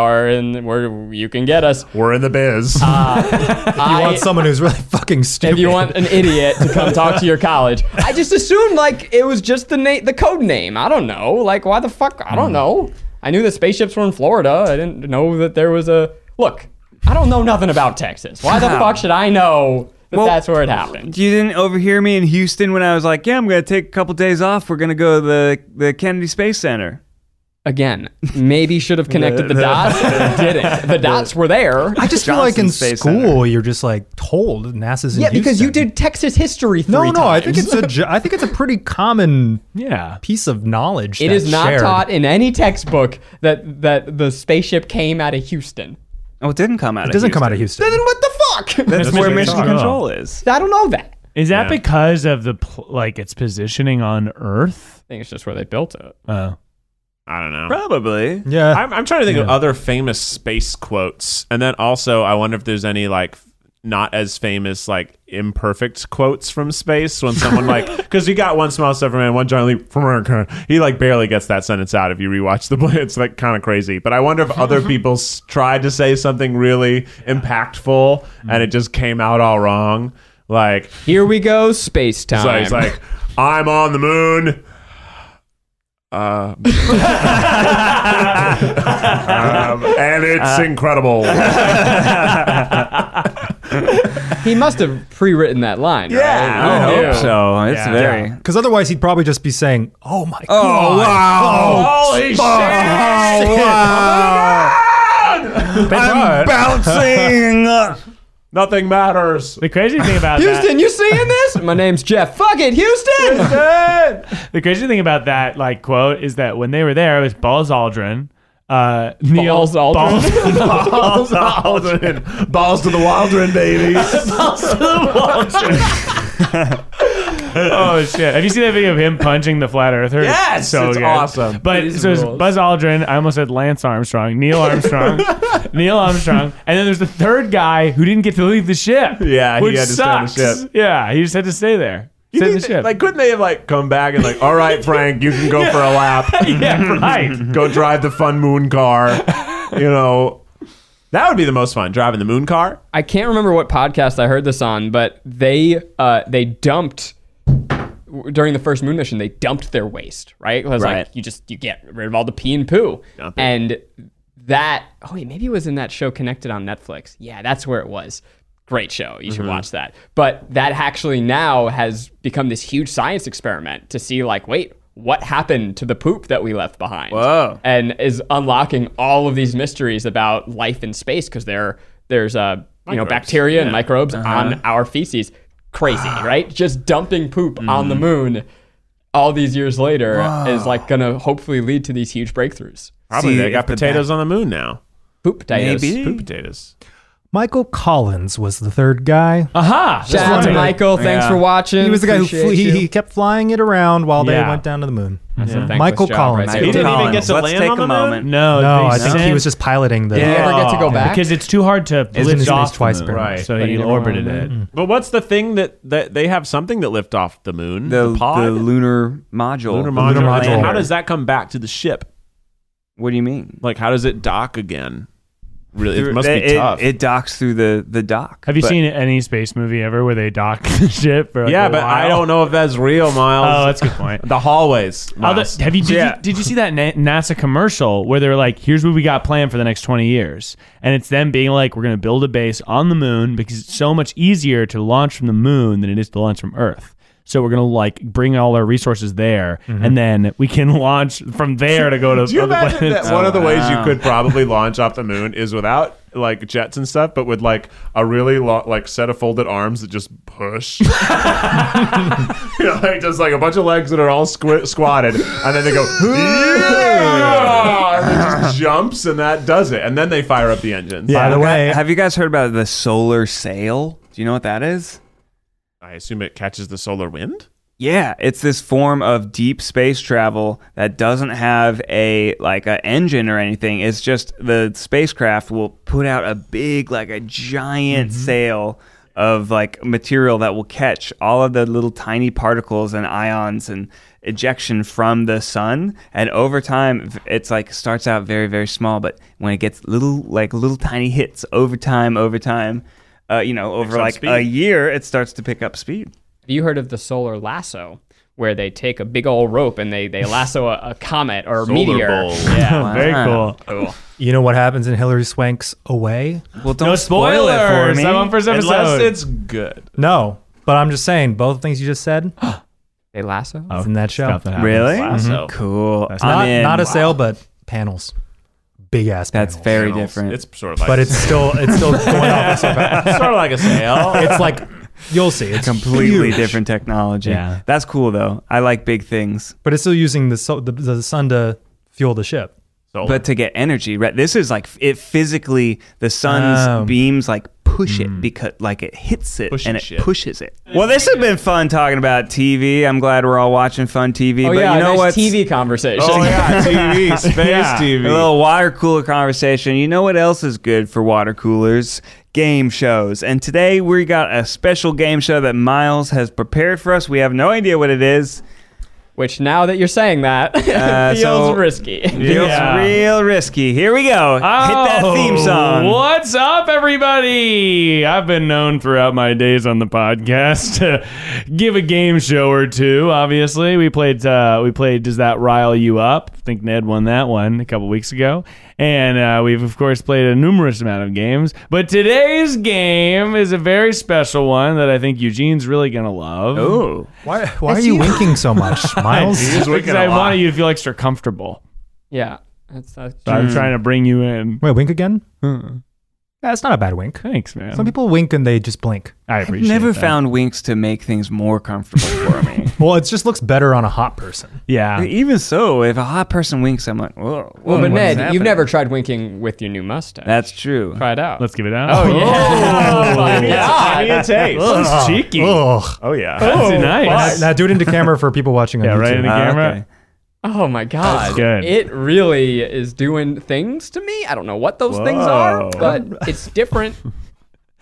you can get us.
We're in the biz.
you want someone who's really fucking stupid.
If you want an idiot to come talk to your college, I just assumed like it was just the code name. I don't know. Like why the fuck? I don't know. I knew the spaceships were in Florida. I didn't know that there was a look. I don't know nothing about Texas. Why the fuck should I know that that's where it happened?
You didn't overhear me in Houston when I was like, yeah, I'm going to take a couple days off. We're going to go to the Kennedy Space Center.
Again, maybe should have connected the dots. Didn't. The dots were there.
I just feel like in
Johnson Space
school
Center.
you're just like told NASA's in
Yeah, because you
Houston.
did Texas history three
No,
times.
I think it's a pretty common
Yeah.
piece of knowledge.
It
that's
is not
shared.
taught in any textbook that the spaceship came out of Houston.
Oh, it didn't come out
It doesn't come out of Houston.
Then what the fuck?
That's where
what
mission
you're talking
control is.
I don't know that.
Is that
Yeah.
because of the its positioning on Earth?
I think it's just where they built it.
Oh.
I don't know.
Probably.
Yeah,
I'm trying to think of other famous space quotes, and then also I wonder if there's any like not as famous like imperfect quotes from space when someone like because you got one small step for man, one giant leap for America. He like barely gets that sentence out if you rewatch the play. It's like kind of crazy. But I wonder if other people tried to say something really impactful and it just came out all wrong. Like
Here we go, space time.
so he's like, I'm on the moon. And it's incredible.
he must have pre-written that line.
Yeah,
right?
I
Yeah.
hope so. It's
Yeah.
very.
because otherwise he'd probably just be saying, "Oh my god,
Oh, wow.
Holy shit!
I'm bouncing.
Nothing matters.
The crazy thing about
Houston, you seeing this? My name's Jeff. Fuck it, Houston.
the crazy thing about that like quote is that when they were there, it was Buzz Aldrin, Neil
Balls Aldrin?
Balls Aldrin. Balls to the Waldron, baby.
Oh shit! Have you seen that video of him punching the flat earther?
Yes,
so
it's
good.
awesome.
But
These
so it's
rules.
Buzz Aldrin. I almost said Lance Armstrong, Neil Armstrong, Neil Armstrong, and then there's the third guy who didn't get to leave the ship.
Yeah, he
which
had to stay on the
sucks.
ship.
Yeah, he just had to stay there.
You
Stay in the
think
ship.
like, couldn't they have like come back and like, all right, Frank, you can go for a lap.
yeah, right.
Go drive the fun moon car. You know, That would be the most fun, driving the moon car.
I can't remember what podcast I heard this on, but they dumped during the first moon mission. They dumped their waste, right? It was
Right.
like you get rid of all the pee and poo,
Dump it.
and that. Oh, wait, maybe it was in that show Connected on Netflix. Yeah, that's where it was. Great show. You should watch that. But that actually now has become this huge science experiment to see, like, wait, what happened to the poop that we left behind?
Whoa.
And is unlocking all of these mysteries about life in space because there's
Microbes.
bacteria and microbes on our feces. Crazy, right? Just dumping poop on the moon all these years later is like gonna hopefully lead to these huge breakthroughs.
Probably
See,
they got
if the
potatoes on the moon now.
Poop potatoes.
Maybe.
Poop potatoes.
Michael Collins was the third guy.
Aha!
Shout out to Michael. Thanks
Yeah.
for watching.
He was the guy who
Appreciate you.
he kept flying it around while
Yeah.
they went down to the moon.
That's a thankless
Michael
job
Collins.
right
He
there.
didn't even get to
Let's
land
take
on the
a
moon?
moment.
No,
No,
they
I think he
sent-
was just piloting the.
Did he ever get to go back?
because it's too hard to
in
lift
space
off
twice,
the moon.
apparently.
Right.
So
But
he
he never
orbited
went on
it.
But what's the thing that they have something that lift off the moon?
The
pod?
lunar module.
lunar
lunar
module.
module.
And how does that come back to the ship?
What do you mean?
Like, how does it dock again? Really, it must be tough.
It docks through the dock.
Have you
but-
seen any space movie ever where they dock the ship? For like
yeah,
a
but I
while?
don't know if that's real, Miles.
Oh, that's a good point.
The hallways. Miles.
Did
Yeah.
you see that NASA commercial where they're like, here's what we got planned for the next 20 years? And it's them being like, we're going to build a base on the moon because it's so much easier to launch from the moon than it is to launch from Earth. So we're going to like bring all our resources there and then we can launch from there to go to
Do you
other
imagine
planets.
that one of the ways you
wow.
could probably launch off the moon is without like jets and stuff, but with like a really like set of folded arms that just push, like just like a bunch of legs that are all squatted, and then they go, and it just jumps, and that does it, and then they fire up the engines.
By the way,
Have you guys heard about the solar sail? Do you know what that is?
I assume it catches the solar wind.
Yeah, it's this form of deep space travel that doesn't have a engine or anything. It's just the spacecraft will put out a big a giant sail of like material that will catch all of the little tiny particles and ions and ejection from the sun, and over time it's like starts out very, very small, but when it gets little tiny hits over time, over
up
like
speed.
a year, it starts to pick up speed.
Have you heard of the solar lasso, where they take a big old rope and they lasso a comet or a
Solar
meteor?
bowl.
Yeah,
Very
Wow.
cool.
you know what happens in Hilary Swank's Away?
Well, don't
No
spoil it for
spoilers.
me.
I'm on first episode.
Unless it's good.
No, but I'm just saying both things you just said.
They lasso.
Oh,
in that show.
stuff that happens.
Really?
Lasso.
Cool.
That's
I'm in.
Not a sail, but panels, big ass.
That's
panels.
very
Panels.
different.
It's sort of like,
But it's still going off.
sort of like a sail.
It's like you'll see. It's
completely
huge.
different technology.
Yeah.
That's cool though. I like big things.
but it's still using the sun to fuel the ship.
Solar.
But to get energy, right? This is like it physically. The sun's beams like push it because like it hits it
Pushing
and it
shit.
pushes it. Well, this has been fun talking about TV. I'm glad we're all watching fun TV.
Oh
but
yeah,
you know
nice
what?
TV conversation.
oh yeah, TV, space
Yeah.
TV.
A little water cooler conversation. You know what else is good for water coolers? Game shows. And today we got a special game show that Miles has prepared for us. We have no idea what it is.
Which now that you're saying that, feels
so-
risky.
Feels
Yeah.
real risky. Here we go. Hit that theme song.
What's up, everybody? I've been known throughout my days on the podcast to give a game show or two. Obviously, we played. Does That Rile You Up? I think Ned won that one a couple weeks ago, and we've of course played a numerous amount of games. But today's game is a very special one that I think Eugene's really gonna love.
Ooh.
Why are you winking so much, Miles?
Because I wanted you to feel extra comfortable.
Yeah, that's
So I'm trying to bring you in.
Wait, wink again? That's not a bad wink.
Thanks, man.
Some people wink and they just blink.
I
I've
appreciate
never
that.
found winks to make things more comfortable for me.
Well, it just looks better on a hot person.
Yeah.
Even so, if a hot person winks, I'm like, whoa.
Well, but
what's
Ned,
happening?
you've never tried winking with your new mustache.
That's true.
Try it out.
Let's give it out.
Oh yeah. Oh, my God.
Give me a taste.
That's cheeky.
Ugh.
Oh yeah.
That's nice.
Now do it into camera for people watching on
Yeah,
YouTube.
right in the camera.
Okay.
Oh my God.
That's good.
It really is doing things to me. I don't know what those things are,
Whoa.
but it's different.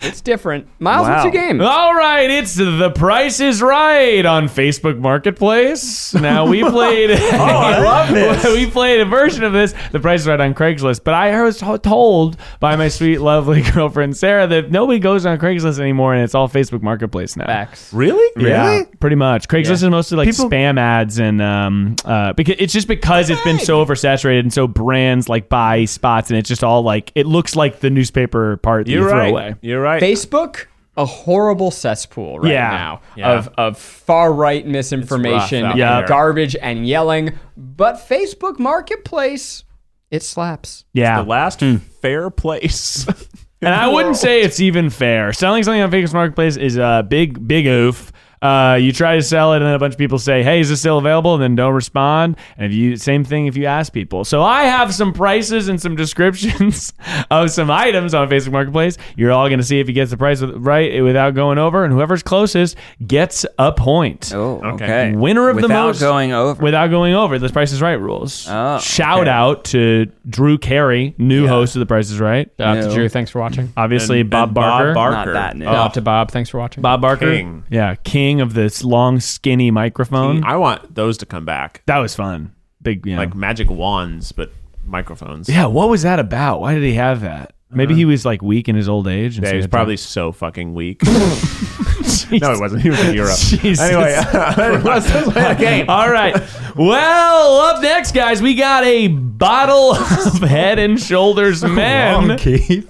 It's different. Miles,
Wow.
what's your game?
All right, it's The Price is Right on Facebook Marketplace. Now we played.
I love this.
We played a version of this, The Price is Right on Craigslist. But I was told by my sweet, lovely girlfriend Sarah that nobody goes on Craigslist anymore, and it's all Facebook Marketplace now.
Facts.
Really?
Yeah, pretty much. Craigslist is mostly like spam ads and because it's been so oversaturated and so brands like buy spots, and it's just all like it looks like the newspaper part that you
You're
throw
right.
away.
You're right.
Facebook, a horrible cesspool right
Yeah.
now
Yeah.
of far right misinformation,
It's rough out
there.
garbage, and yelling. But Facebook Marketplace, it slaps.
Yeah,
The last fair place.
and I wouldn't say it's even fair. Selling something on Facebook Marketplace is a big oof. You try to sell it, and then a bunch of people say, "Hey, is this still available?" And then don't respond. And same thing if you ask people. So I have some prices and some descriptions of some items on Facebook Marketplace. You're all going to see if he gets the price right without going over, and whoever's closest gets a point.
Oh, okay.
Winner of the
Without
most
going over.
without going over. The Price is Right rules.
Oh,
Shout
okay.
out to Drew Carey, new host of The Price is Right.
Shout out to
No.
Drew. Thanks for watching.
Obviously,
And
Bob Barker.
Not that new.
Shout out to Bob. Thanks for watching.
Bob Barker.
King.
Yeah, king of this long, skinny microphone.
I want those to come back.
That was fun. Big,
Like magic wands, but microphones.
yeah, what was that about? Why did he have that? Maybe he was like weak in his old age. And
Yeah,
so
he was
had to-
probably so fucking weak. No, he wasn't. He was in Europe.
Jesus.
Anyway, let's play a game.
All right. Well, up next, guys, we got a bottle of Head and Shoulders Men.
Long, Keith.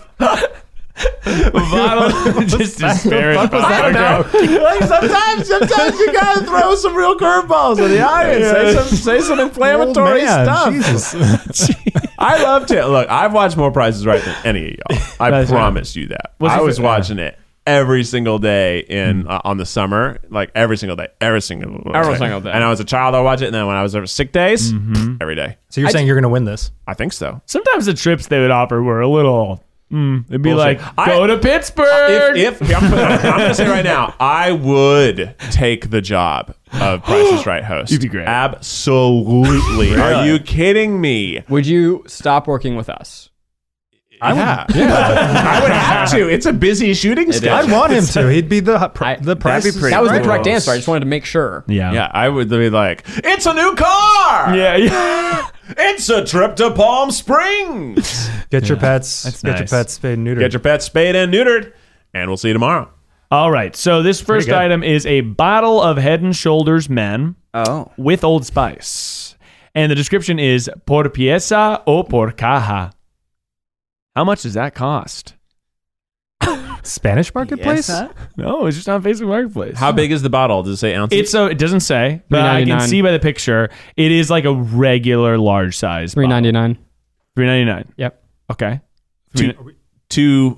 Bottle, just disparate.
I don't know. Like sometimes you gotta throw some real curveballs in the audience. Say some inflammatory
Oh, man,
stuff.
Jesus.
I love to look. I've watched more Prices Right than any of y'all. I
That's
promise you that.
What's
I
your
was
fa-
watching it every single day in on the summer, like every single day, every single day. And I was a child, I watch it, and then when I was over sick days, every day.
So you're saying you're going to win this?
I think so.
Sometimes the trips they would offer were a little. It'd be
Bullshit.
like, go to Pittsburgh.
If I'm gonna say right now, I would take the job of Price is Right host.
You'd be great.
Absolutely. Are you kidding me?
Would you stop working with us?
I would have to. It's a busy shooting
I'd
schedule.
want him to. He'd be the
That'd
price.
be pretty
That was the
Right.
correct answer. I just wanted to make sure.
Yeah.
Yeah, I would be like, it's a new car.
Yeah.
It's a trip to Palm Springs.
Get your pets.
That's
Get your
nice.
pets spayed and neutered.
Get your pet spayed and neutered, and we'll see you tomorrow.
All right. So this first
good.
item is a bottle of Head and Shoulders Men
Oh.
with Old Spice. And the description is por pieza o por caja. How much does that cost?
Spanish marketplace?
Yes,
No, it's just on Facebook Marketplace.
How big is the bottle? Does it say ounces?
It doesn't say, but I can
$3.99.
see by the picture it is like a regular large size.
$3.99.
$3.99.
Yep.
Okay.
$2.50.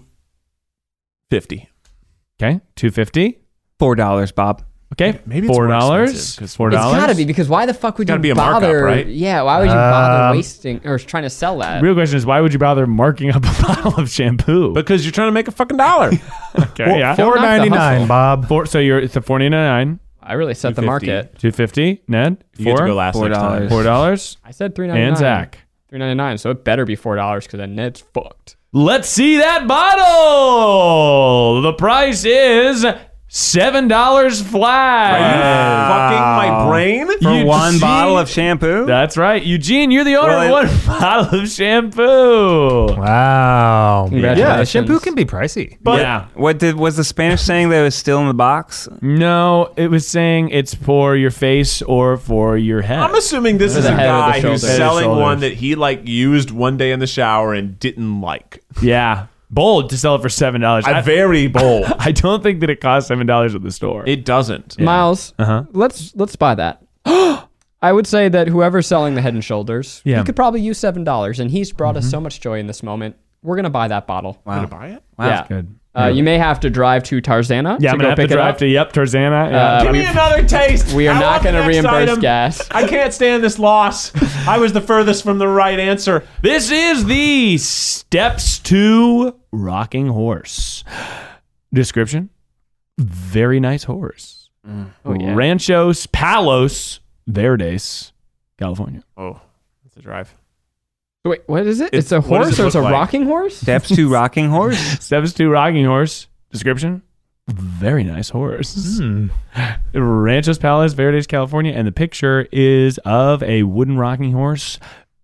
Okay. $2.50.
$4, Bob.
Okay.
Maybe it's more
$4.
expensive, 'cause
$4.
It's gotta be, because why the fuck would
Gotta
you
be a markup,
bother?
right?
Yeah, why would you bother wasting or trying to sell that?
Real question is, why would you bother marking up a bottle of shampoo?
Because you're trying to make a fucking dollar.
Okay. Yeah.
Don't knock the
$4.99,
hustle.
Bob.
So it's a $4.99.
I really set the
$2.50.
market.
$2.50. Ned.
You get to go last next time.
$4.
I said $3.99.
And Zach.
$3.99. So it better be $4 because then Ned's fucked.
Let's see that bottle. The price is $7 flat.
Are you fucking my brain?
For
Eugene-
one bottle of shampoo?
That's right. Eugene, you're the owner
Well,
of one bottle of shampoo.
Wow.
Congratulations.
Yeah, shampoo can be pricey.
Yeah.
Was the Spanish saying that it was still in the box?
No, it was saying it's for your face or for your head.
I'm assuming this
For
is
the
a
head or the
guy who's
shoulders.
Head or
selling
shoulders.
one that he like used one day in the shower and didn't like.
Yeah. Bold to sell it for $7.
Very bold.
I don't think that it costs $7 at the store.
It doesn't.
Miles,
Uh-huh.
let's buy that. I would say that whoever's selling the Head and Shoulders,
Yeah.
he could probably use $7, and he's brought us so much joy in this moment. We're gonna buy that bottle.
Wow.
Gonna buy it?
Wow.
Yeah.
Good.
You may have to drive to Tarzana.
Yeah,
to
I'm
go
gonna have to
pick it
drive
up.
to Tarzana. Yeah.
Give me another taste.
We are
I
not
want
going to
the next
reimburse
item.
gas.
I can't stand this loss. I was the furthest from the right answer.
This is the Steps to Rocking Horse. Description: very nice horse.
Oh, yeah.
Ranchos Palos Verdes, California.
Oh, that's a drive.
Wait, what is it?
It's-
It's a
what does
horse
it
or it's a
look like?
rocking horse?
Steps to Rocking Horse?
Steps to Rocking Horse. Description: very nice horse. Ranchos Palace, Verdes, California, and the picture is of a wooden rocking horse,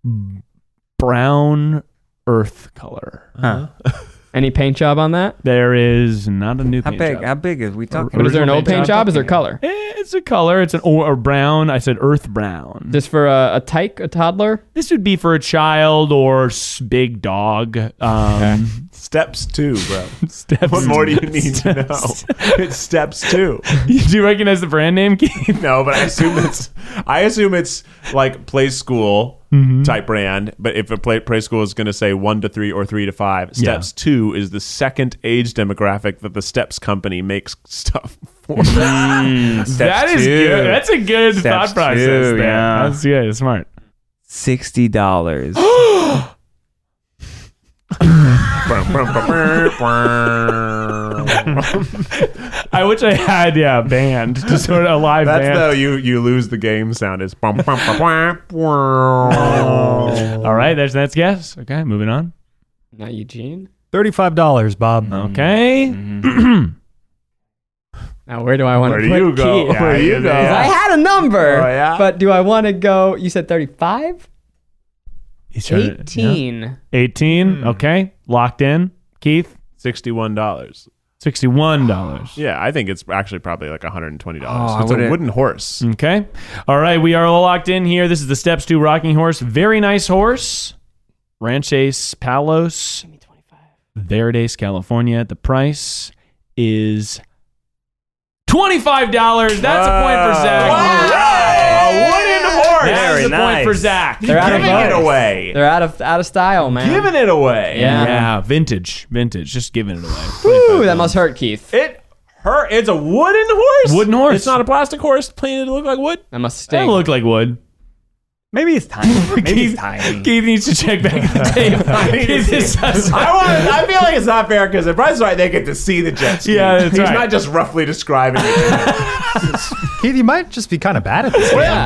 brown earth color.
Any paint job on that?
There is not a new
How
paint
big?
job.
How big is we talking?
But is there an
Original
old paint
paint
job?
job?
Is there color?
It's a color. It's an or brown. I said earth brown.
Just for a tyke, a toddler?
This would be for a child or big dog.
Steps 2, bro.
Steps.
What more do you need to know? It's Steps 2.
Do you recognize the brand name, Keith?
No, but I assume it's like play school type brand. But if a play school is going to say 1 to 3 or 3 to 5, Steps 2 is the second age demographic that the Steps company makes stuff for.
That is good. That's a good
Steps
thought process.
two,
there.
yeah.
That's good. Smart.
$60.
I wish I had band to sort of a live
That's
band.
though you lose the game sound is.
All right, there's that's guess. Okay, moving on.
Not Eugene.
$35, Bob.
Okay.
Now, where do I want to
Where
put
do you go?
Keith?
Where do you go?
'Cause I had a number,
Oh, yeah?
but do I want to go? You said 35?
He's trying to-
18.
yeah. 18. Okay, locked in. Keith,
$61.
$61.
Yeah, I think it's actually probably like $120.
Oh,
It's a
I would've-
wooden horse.
Okay. All right, we are all locked in here. This is the Steps 2 rocking horse. Very nice horse. Ranchos Palos, Verdes, California. The price is $25. That's a point for Zach.
A wooden horse.
That is
Very
a point
nice.
for Zach.
They're out of
Giving it
votes.
away.
They're out of style, man.
Giving it away.
Yeah.
Yeah, vintage, just giving it away.
Woo, that must hurt, Keith.
It's a wooden horse.
Wooden horse.
It's not a plastic horse painted to look like wood.
That must
That
sting.
look like wood.
Maybe it's tiny. Maybe it's tiny.
Keith needs to check back the tape. Keith is suspect.
I feel like it's not fair because the Price is Right, they get to see the jet ski.
Yeah, that's
He's
right.
not just roughly describing it.
Keith, you might just be kind of bad at this.
Yeah.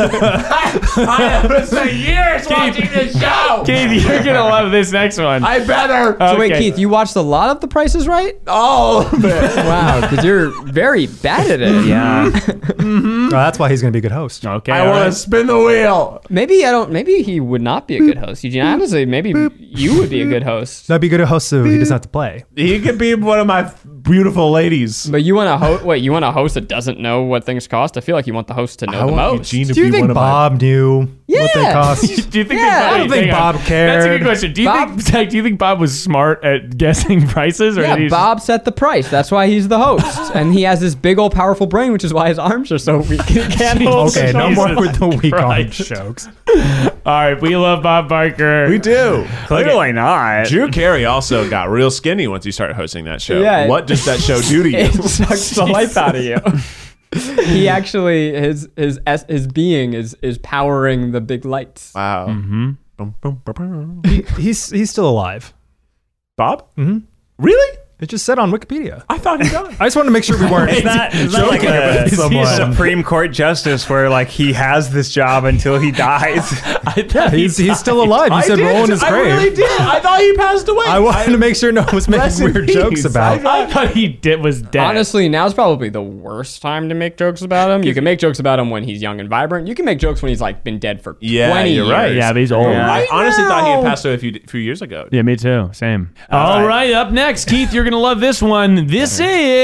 I have spent years watching this show.
Keith, you're gonna love this next one.
I better.
So wait,
Okay.
Keith, you watched a lot of The Price is Right?
All of it.
Wow, because you're very bad at it.
Yeah.
Oh, that's why he's going to be a good host.
Okay,
I
all
want
right.
to spin the wheel.
Maybe he would not be a good host. Eugene, honestly, maybe you would be a good host.
That'd be good to host so he doesn't have to play.
He could be one of my beautiful ladies.
But you want to wait, you want a host that doesn't know what things cost? I feel like you want the host to know the most.
Eugene to
Do you
be
think
one of my.
Bob knew what they
Yeah.
cost?
Do you think
Yeah,
that
I don't think
hang on.
Bob cared.
That's a good question. Do you
Bob-
think Zach, do you think Bob was smart at guessing prices, or
Yeah,
did he
Bob set the price. That's why he's the host. And he has this big old powerful brain, which is why his arms are so weak. He can't hold
Okay, no
Jesus
more with the weak arm
Christ.
jokes.
All right, we love Bob Barker.
We do.
Clearly not.
Drew Carey also got real skinny once he started hosting that show.
Yeah.
What does that show do to you?
It sucks the life out of you. He actually his being is powering the big lights.
Wow.
Mm-hmm.
Bum, bum, bum, bum.
He's still alive.
Bob?
Mhm.
Really?
It just said on Wikipedia.
I thought he died.
I just wanted to make sure we weren't.
Is that like a
someone.
Supreme Court justice where like he has this job until he dies?
Yeah, he's still alive. He said roll in his
I
grave.
really did. I thought he passed away.
I wanted to make sure no one was
Rest
making
in
weird jokes
peace.
about.
I thought he was dead.
Honestly, now's probably the worst time to make jokes about him. You can make jokes about him when he's young and vibrant. You can make jokes when he's like been dead for 20
you're right.
years.
yeah, but he's old.
Yeah.
I honestly thought he had passed away a few years ago.
Yeah, me too. Same. All right, up next, Keith, you're going to love this one. This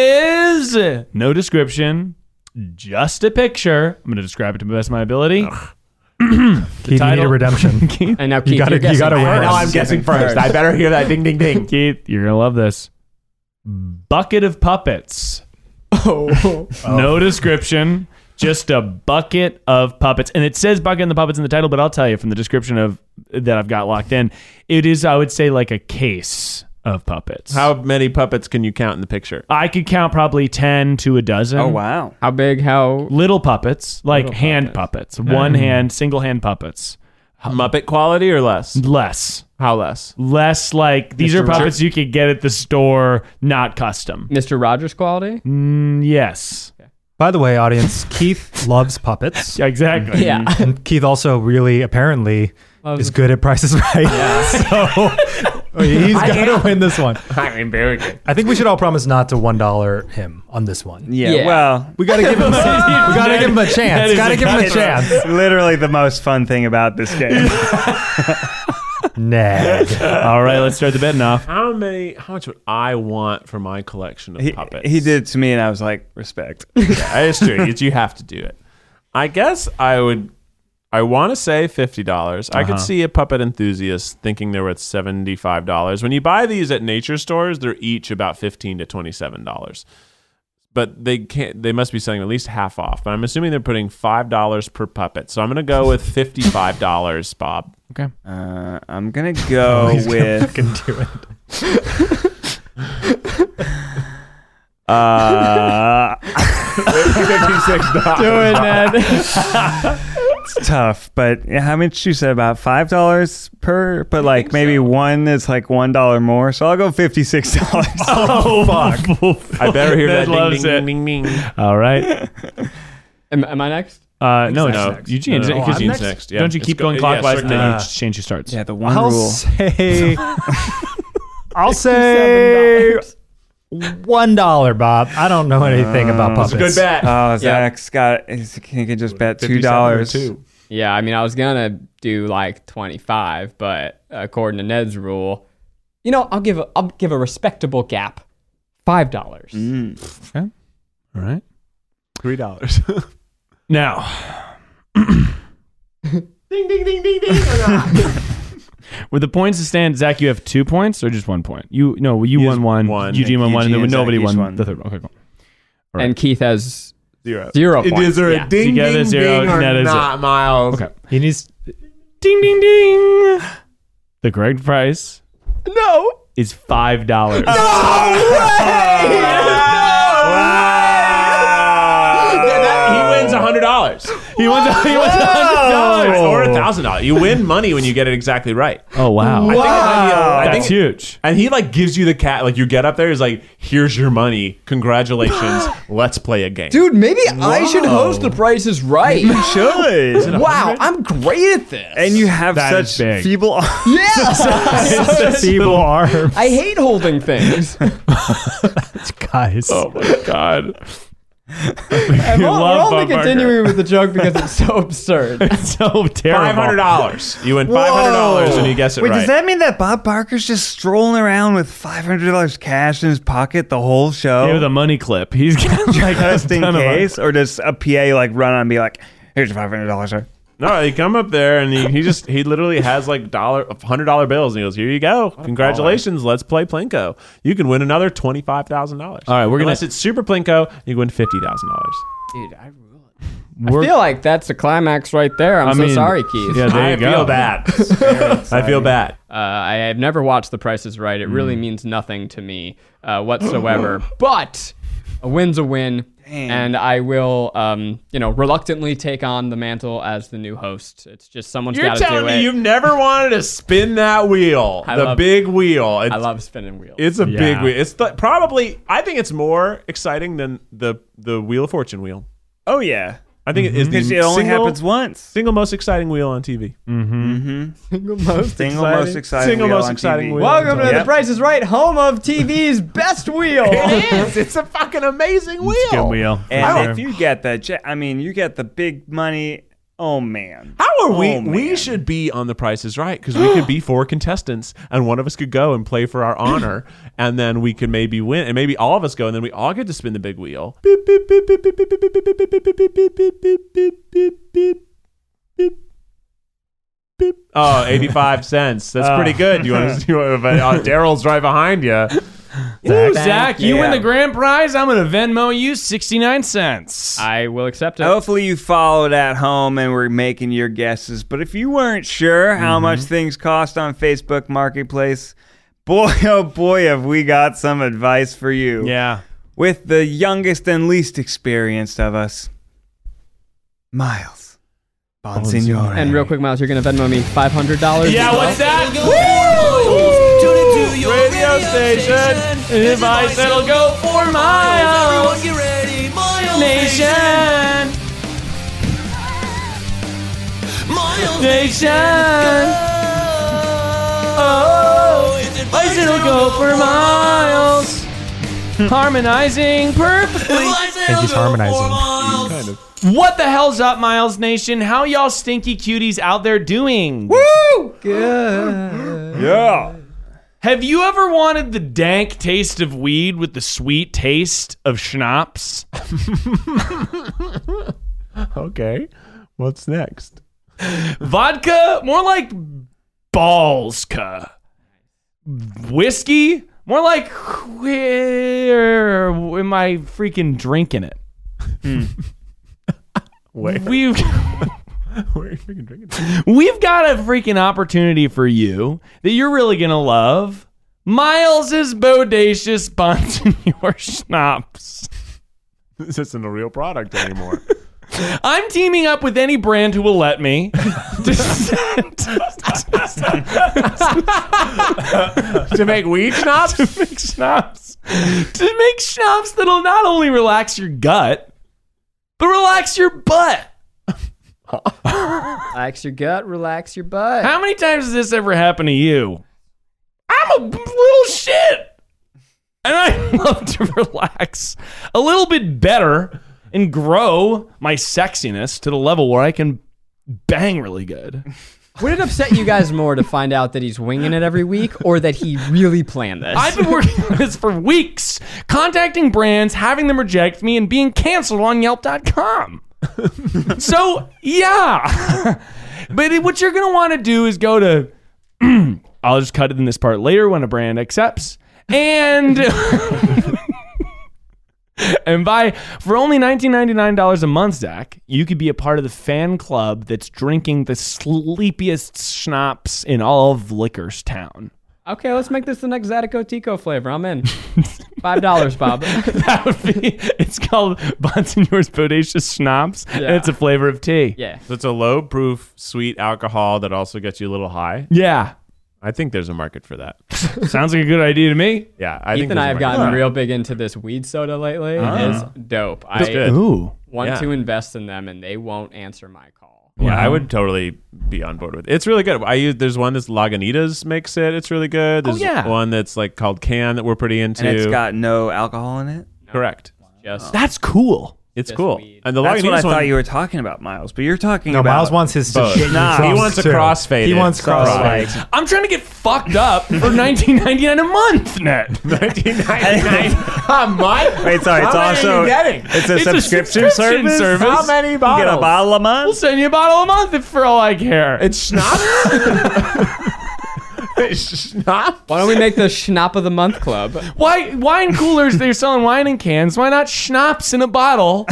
is no description, just a picture. I'm going to describe it to the best of my ability.
Keith, you need
title-
a redemption.
And now Keith,
gotta-
you're guessing
you gotta win.
first.
Now I'm guessing first. I better hear that ding, ding, ding.
Keith, you're going to love this. Bucket of puppets.
Oh.
No description, just a bucket of puppets. And it says bucket and the puppets in the title, but I'll tell you from the description of that I've got locked in, it is, I would say, like a case of puppets.
How many puppets can you count in the picture?
I could count probably 10 to a dozen.
Oh wow.
How big? How?
Little puppets, like
Little
hand puppets. One hand, single hand puppets.
Muppet quality or less?
Less.
How less?
Less like these
Mr.
are puppets you could get at the store, not custom.
Mr. Rogers quality?
Yes.
By the way, audience, Keith loves puppets.
Exactly.
Yeah.
And Keith also really apparently
Loves
is good at prices right. So He's got to win this one.
I mean, very good.
I think we should all promise not to $1 him on this one.
Yeah, well,
We got to give him. We got to give him a chance. Got to give him a chance.
it's literally the most fun thing about this game.
Ned.
All right, let's start the betting off.
How much would I want for my collection of puppets?
He did it to me, and I was like, respect.
Yeah, it's true. You have to do it. I guess I want to say $50. I could see a puppet enthusiast thinking they're worth $75. When you buy these at nature stores, they're each about $15 to $27. But they must be selling at least half off. But I'm assuming they're putting $5 per puppet. So I'm going to go with $55, Bob.
Okay.
I'm going to go with...
Do it.
$56.
Do it, Ned.
It's tough, but how much you said about $5 per? But like maybe one is like $1 more, so I'll go $56.
Oh, fuck.
I better hear
Ned
that
loves
ding, ding, ding, ding.
All right.
Am I next?
No,
next.
Eugene's
No,
because
Eugene's next. Yeah.
Don't you
Let's
keep
go-
going
yeah,
clockwise and then
sure.
you just change your starts?
Yeah, the one
I'll
rule.
say. I'll say $1, Bob. I don't know anything about puppets.
It's a good bet.
Oh, Zach's he can just bet $2.
Too.
Yeah, I mean, I was gonna do like 25, but according to Ned's rule, I'll give a respectable gap, $5.
Okay. All right.
$3.
Now,
Ding, ding, ding, ding, ding.
with the points to stand, Zach, you have 2 points or just 1 point? You won one.
one.
Eugene won one, and then
Eugene and
nobody
Zach each
won
won.
the third one. Okay, cool. Right.
And Keith has
0.
0 points.
Is there
Yeah.
a ding,
Together,
ding,
zero,
ding, or
Ned is
not, Miles?
Okay.
He needs.
Ding, ding, ding. The correct price
No.
is $5.
He wins $100.
He wins $100.
Or $1,000. You win money when you get it exactly right.
Oh, wow.
I think
That's huge.
And he gives you the cat. Like you get up there, he's like, "Here's your money. Congratulations. Let's play a game."
Dude, maybe I should host The Price is Right.
You should.
Wow, I'm great at this.
And you have
That is
such
big.
feeble arms.
Yeah.
Feeble arm.
I hate holding things.
Guys.
Oh, my God.
And we're only continuing with the joke because it's so absurd.
It's so terrible.
$500. You win $500 and you guess it
Wait,
right.
does that mean that Bob Barker's just strolling around with $500 cash in his pocket the whole show?
Yeah, with a money clip. He's got like
just in
a ton of money.
case? Or does a PA run on and be like, here's your $500, sir?
No, he come up there and he literally has like $100 bills and he goes, "Here you go, congratulations, let's play Plinko. You can win another $25,000. All
right, we're gonna-
unless it's Super Plinko, you can win $50,000.
Dude, I feel like that's a climax right there. I'm so sorry, Keith.
Yeah, there you go.
I feel bad. I feel bad.
I have never watched The Price is Right. It really means nothing to me whatsoever. But a win's a win. And I will, reluctantly take on the mantle as the new host. It's just someone's
You're
got to do
telling
it.
me you've never wanted to spin that wheel, big wheel.
I love spinning wheels.
It's a big wheel. It's probably. I think it's more exciting than the Wheel of Fortune wheel.
Oh, yeah.
I think it is the
Because it only happens once.
single most exciting wheel on TV.
Single most exciting wheel on TV.
wheel.
Welcome to
Yep.
The Price is Right, home of TV's best wheel.
It's a fucking amazing wheel.
It's a good wheel.
And if you get you get the big money. Oh, man.
How are we?
Oh,
We
man.
should be on The Price is Right because we could be 4 contestants and one of us could go and play for our honor and then we could maybe win and maybe all of us go and then we all get to spin the big wheel. Beep, beep, beep, beep, beep, beep, beep, beep, beep, beep, beep, beep, beep, beep, beep, beep, beep, beep, beep. Oh, 85 cents. That's pretty good. You want to? Daryl's right behind you.
Ooh, Zach, you
Yeah.
win the grand prize. I'm going to Venmo you 69 cents.
I will accept it.
Hopefully you followed at home and were making your guesses. But if you weren't sure how much things cost on Facebook Marketplace, boy, oh boy, have we got some advice for you.
Yeah.
With the youngest and least experienced of us, Miles Bonsignore.
And real quick, Miles, you're going to Venmo me $500.
Yeah, what's that? Radio station. Advice that'll go for Miles. Nation. Nation. Oh. Bicycle go for miles. Harmonizing perfectly.
I think he's harmonizing.
Kind of.
What the hell's up, Miles Nation? How y'all stinky cuties out there doing?
Woo! Good.
Yeah.
Have you ever wanted the dank taste of weed with the sweet taste of schnapps?
Okay. What's next?
Vodka? More like ballska. Whiskey? More like where am I freaking drinking it?
Wait.
We've
Where are you freaking drinking?
We've got a freaking opportunity for you that you're really gonna love. Miles's Bodacious Bonsignor Schnapps.
This isn't a real product anymore.
I'm teaming up with any brand who will let me
To make weed schnapps?
to make schnapps. To make schnapps that'll not only relax your gut, but relax your butt.
Relax your gut, relax your butt.
How many times has this ever happened to you? I'm a little shit. And I love to relax a little bit better and grow my sexiness to the level where I can bang really good.
Would it upset you guys more to find out that he's winging it every week or that he really planned this?
I've been working on this for weeks, contacting brands, having them reject me, and being canceled on Yelp.com. So, yeah. But what you're going to want to do is go to, I'll just cut it in this part later when a brand accepts, and and buy for only $19.99 a month, Zach, you could be a part of the fan club that's drinking the sleepiest schnapps in all of Liquorstown.
Okay, let's make this the next Zydeco Tico flavor. I'm in. $5, Bob.
That would be, it's called Bonsignor's Bodacious Schnapps, and
Yeah.
it's a flavor of tea.
Yeah.
So it's a low proof sweet alcohol that also gets you a little high.
Yeah.
I think there's a market for that.
Sounds like a good idea to me.
Yeah, I think
Ethan and I
there's
have
a market
gotten
for
real big into this weed soda lately. It's dope.
That's good.
Ooh.
Want
Yeah.
to invest in them and they won't answer my call.
that. Yeah,
Wow.
I would totally be on board with it. It's really good. There's one that's Lagunitas makes it. It's really good. There's
yeah.
one that's like called Can that we're pretty into.
And it's got no alcohol in it.
Correct.
Just
That's cool.
It's
Just
cool.
weed.
And the
That's what I
Lagunitas one,
thought you were talking about, Miles. But you're talking
No,
about
Miles wants his to
both.
shit
Nah.
you
he
sauce,
wants a
too.
crossfade.
He wants
So,
crossfade.
like,
I'm trying to get fucked up for $19.99 a month, Ned.
$19.99 a month.
Wait, sorry. It's
How many are
also
you getting?
it's a
It's a
subscription
subscription service.
How many
You
bottles?
get a bottle a
We'll
month.
send you a bottle a month if for all I care.
It's schnapps. It's schnapps.
why don't we make the Schnapp of the Month Club?
Why wine coolers? They're selling wine in cans. Why not schnapps in a bottle?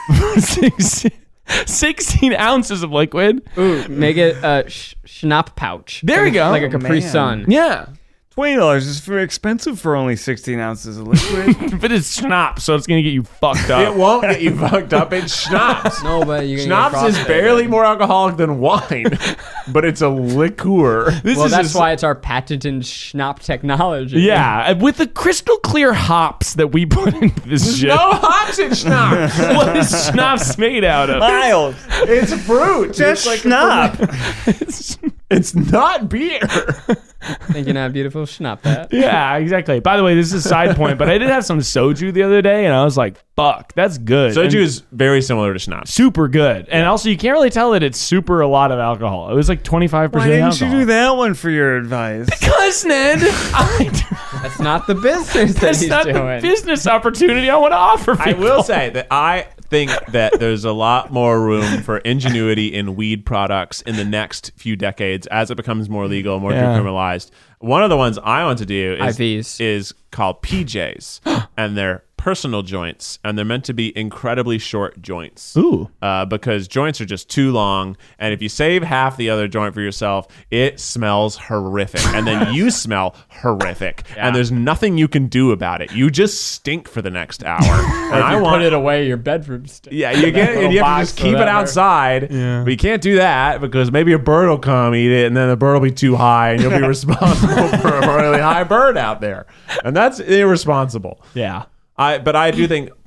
16 ounces of liquid.
Ooh, make it a Schnapp pouch.
There you go.
Like a Capri
man.
Sun.
Yeah.
$20 is very expensive for only 16 ounces of liquid.
But it's schnapps, so it's going to get you fucked
It
up.
won't get you fucked up. It's schnapps.
No, but you
Schnapps is barely more alcoholic than wine, but it's a liqueur.
This
Well,
is
that's
just-
why it's our patented Schnapp technology.
Yeah, with the crystal clear hops that we put into this shit.
No hops in schnapps.
What is schnapps made out of?
Miles,
It's fruit.
just
It's
schnapp.
It's not beer.
I think you know how beautiful Schnapp that.
Yeah, exactly. By the way, this is a side point, but I did have some soju the other day, and I was like, fuck, that's good.
Soju
And
is very similar to schnapps.
super good. And also, you can't really tell that it's super a lot of alcohol. It was like 25%
Why didn't
alcohol.
you do that one for your advice?
Because, Ned,
That's not the business that
that's
he's
not
doing.
the business opportunity I want to offer people.
I will say that I think that there's a lot more room for ingenuity in weed products in the next few decades as it becomes more legal, more
Yeah.
decriminalized. One of the ones I want to do
IVs.
is called PJs, and they're personal joints, and they're meant to be incredibly short joints.
Ooh.
Because joints are just too long, and if you save half the other joint for yourself, it smells horrific, and then you smell horrific, and there's nothing you can do about it. You just stink for the next hour. And
If
I
you
want
put it away, your bedroom stink.
yeah, you get and you have to just keep it outside.
Yeah.
But you can't do that because maybe a bird will come eat it, and then the bird will be too high, and you'll be responsible for a really high bird out there, and that's irresponsible.
Yeah.
But I do think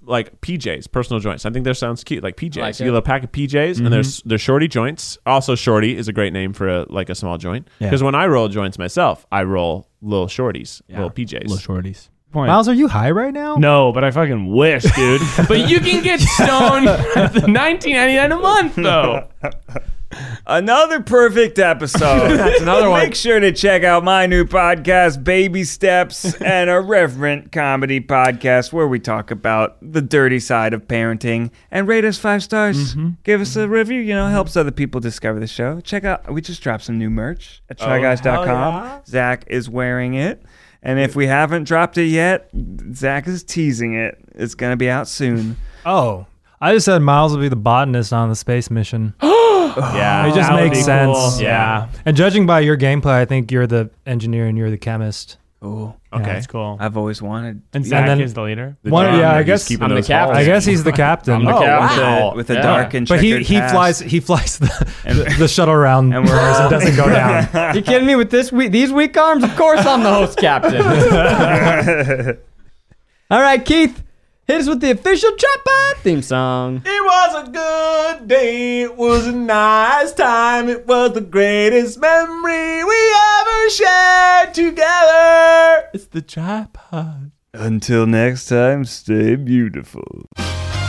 like PJs, personal joints. I think that sounds cute, like PJs.
Like
you
it.
get a pack of PJs, and they're shorty joints. Also, shorty is a great name for a small joint. Because when I roll joints myself, I roll little shorties, little PJs.
Little shorties. Point.
Miles, are you high right now?
No, but I fucking wish, dude. But you can get stoned at the $19.99 a month, though.
Another perfect episode.
That's another one.
Make sure to check out my new podcast, Baby Steps, and a reverent comedy podcast where we talk about the dirty side of parenting. And rate us 5 stars. Give us a review. Helps other people discover the show. Check out, we just dropped some new merch at tryguys.com. Zach is wearing it. And if we haven't dropped it yet, Zach is teasing it. It's going to be out soon.
Oh, I just said Miles will be the botanist on the space mission.
Yeah,
It just
That would
makes
be
sense.
cool. Yeah.
And judging by your gameplay, I think you're the engineer and you're the chemist.
Oh,
Okay.
That's cool.
I've always wanted.
And Zach
then-
is the leader.
The
One-
John
yeah,
that
I
he's
guess-
keeping
I'm the
those
captain.
halls.
I guess he's the captain.
I'm the captain.
With a
Yeah.
dark and
But
checkered
he
past.
flies the shuttle around
And we're
Mars and doesn't go down.
You kidding me with these weak arms? Of course I'm the host captain. All right, Keith, hit us with the official Trapper theme song.
It was a good day. It was a nice time. It was the greatest memory we ever shared together. It's the tripod.
Until next time, stay beautiful.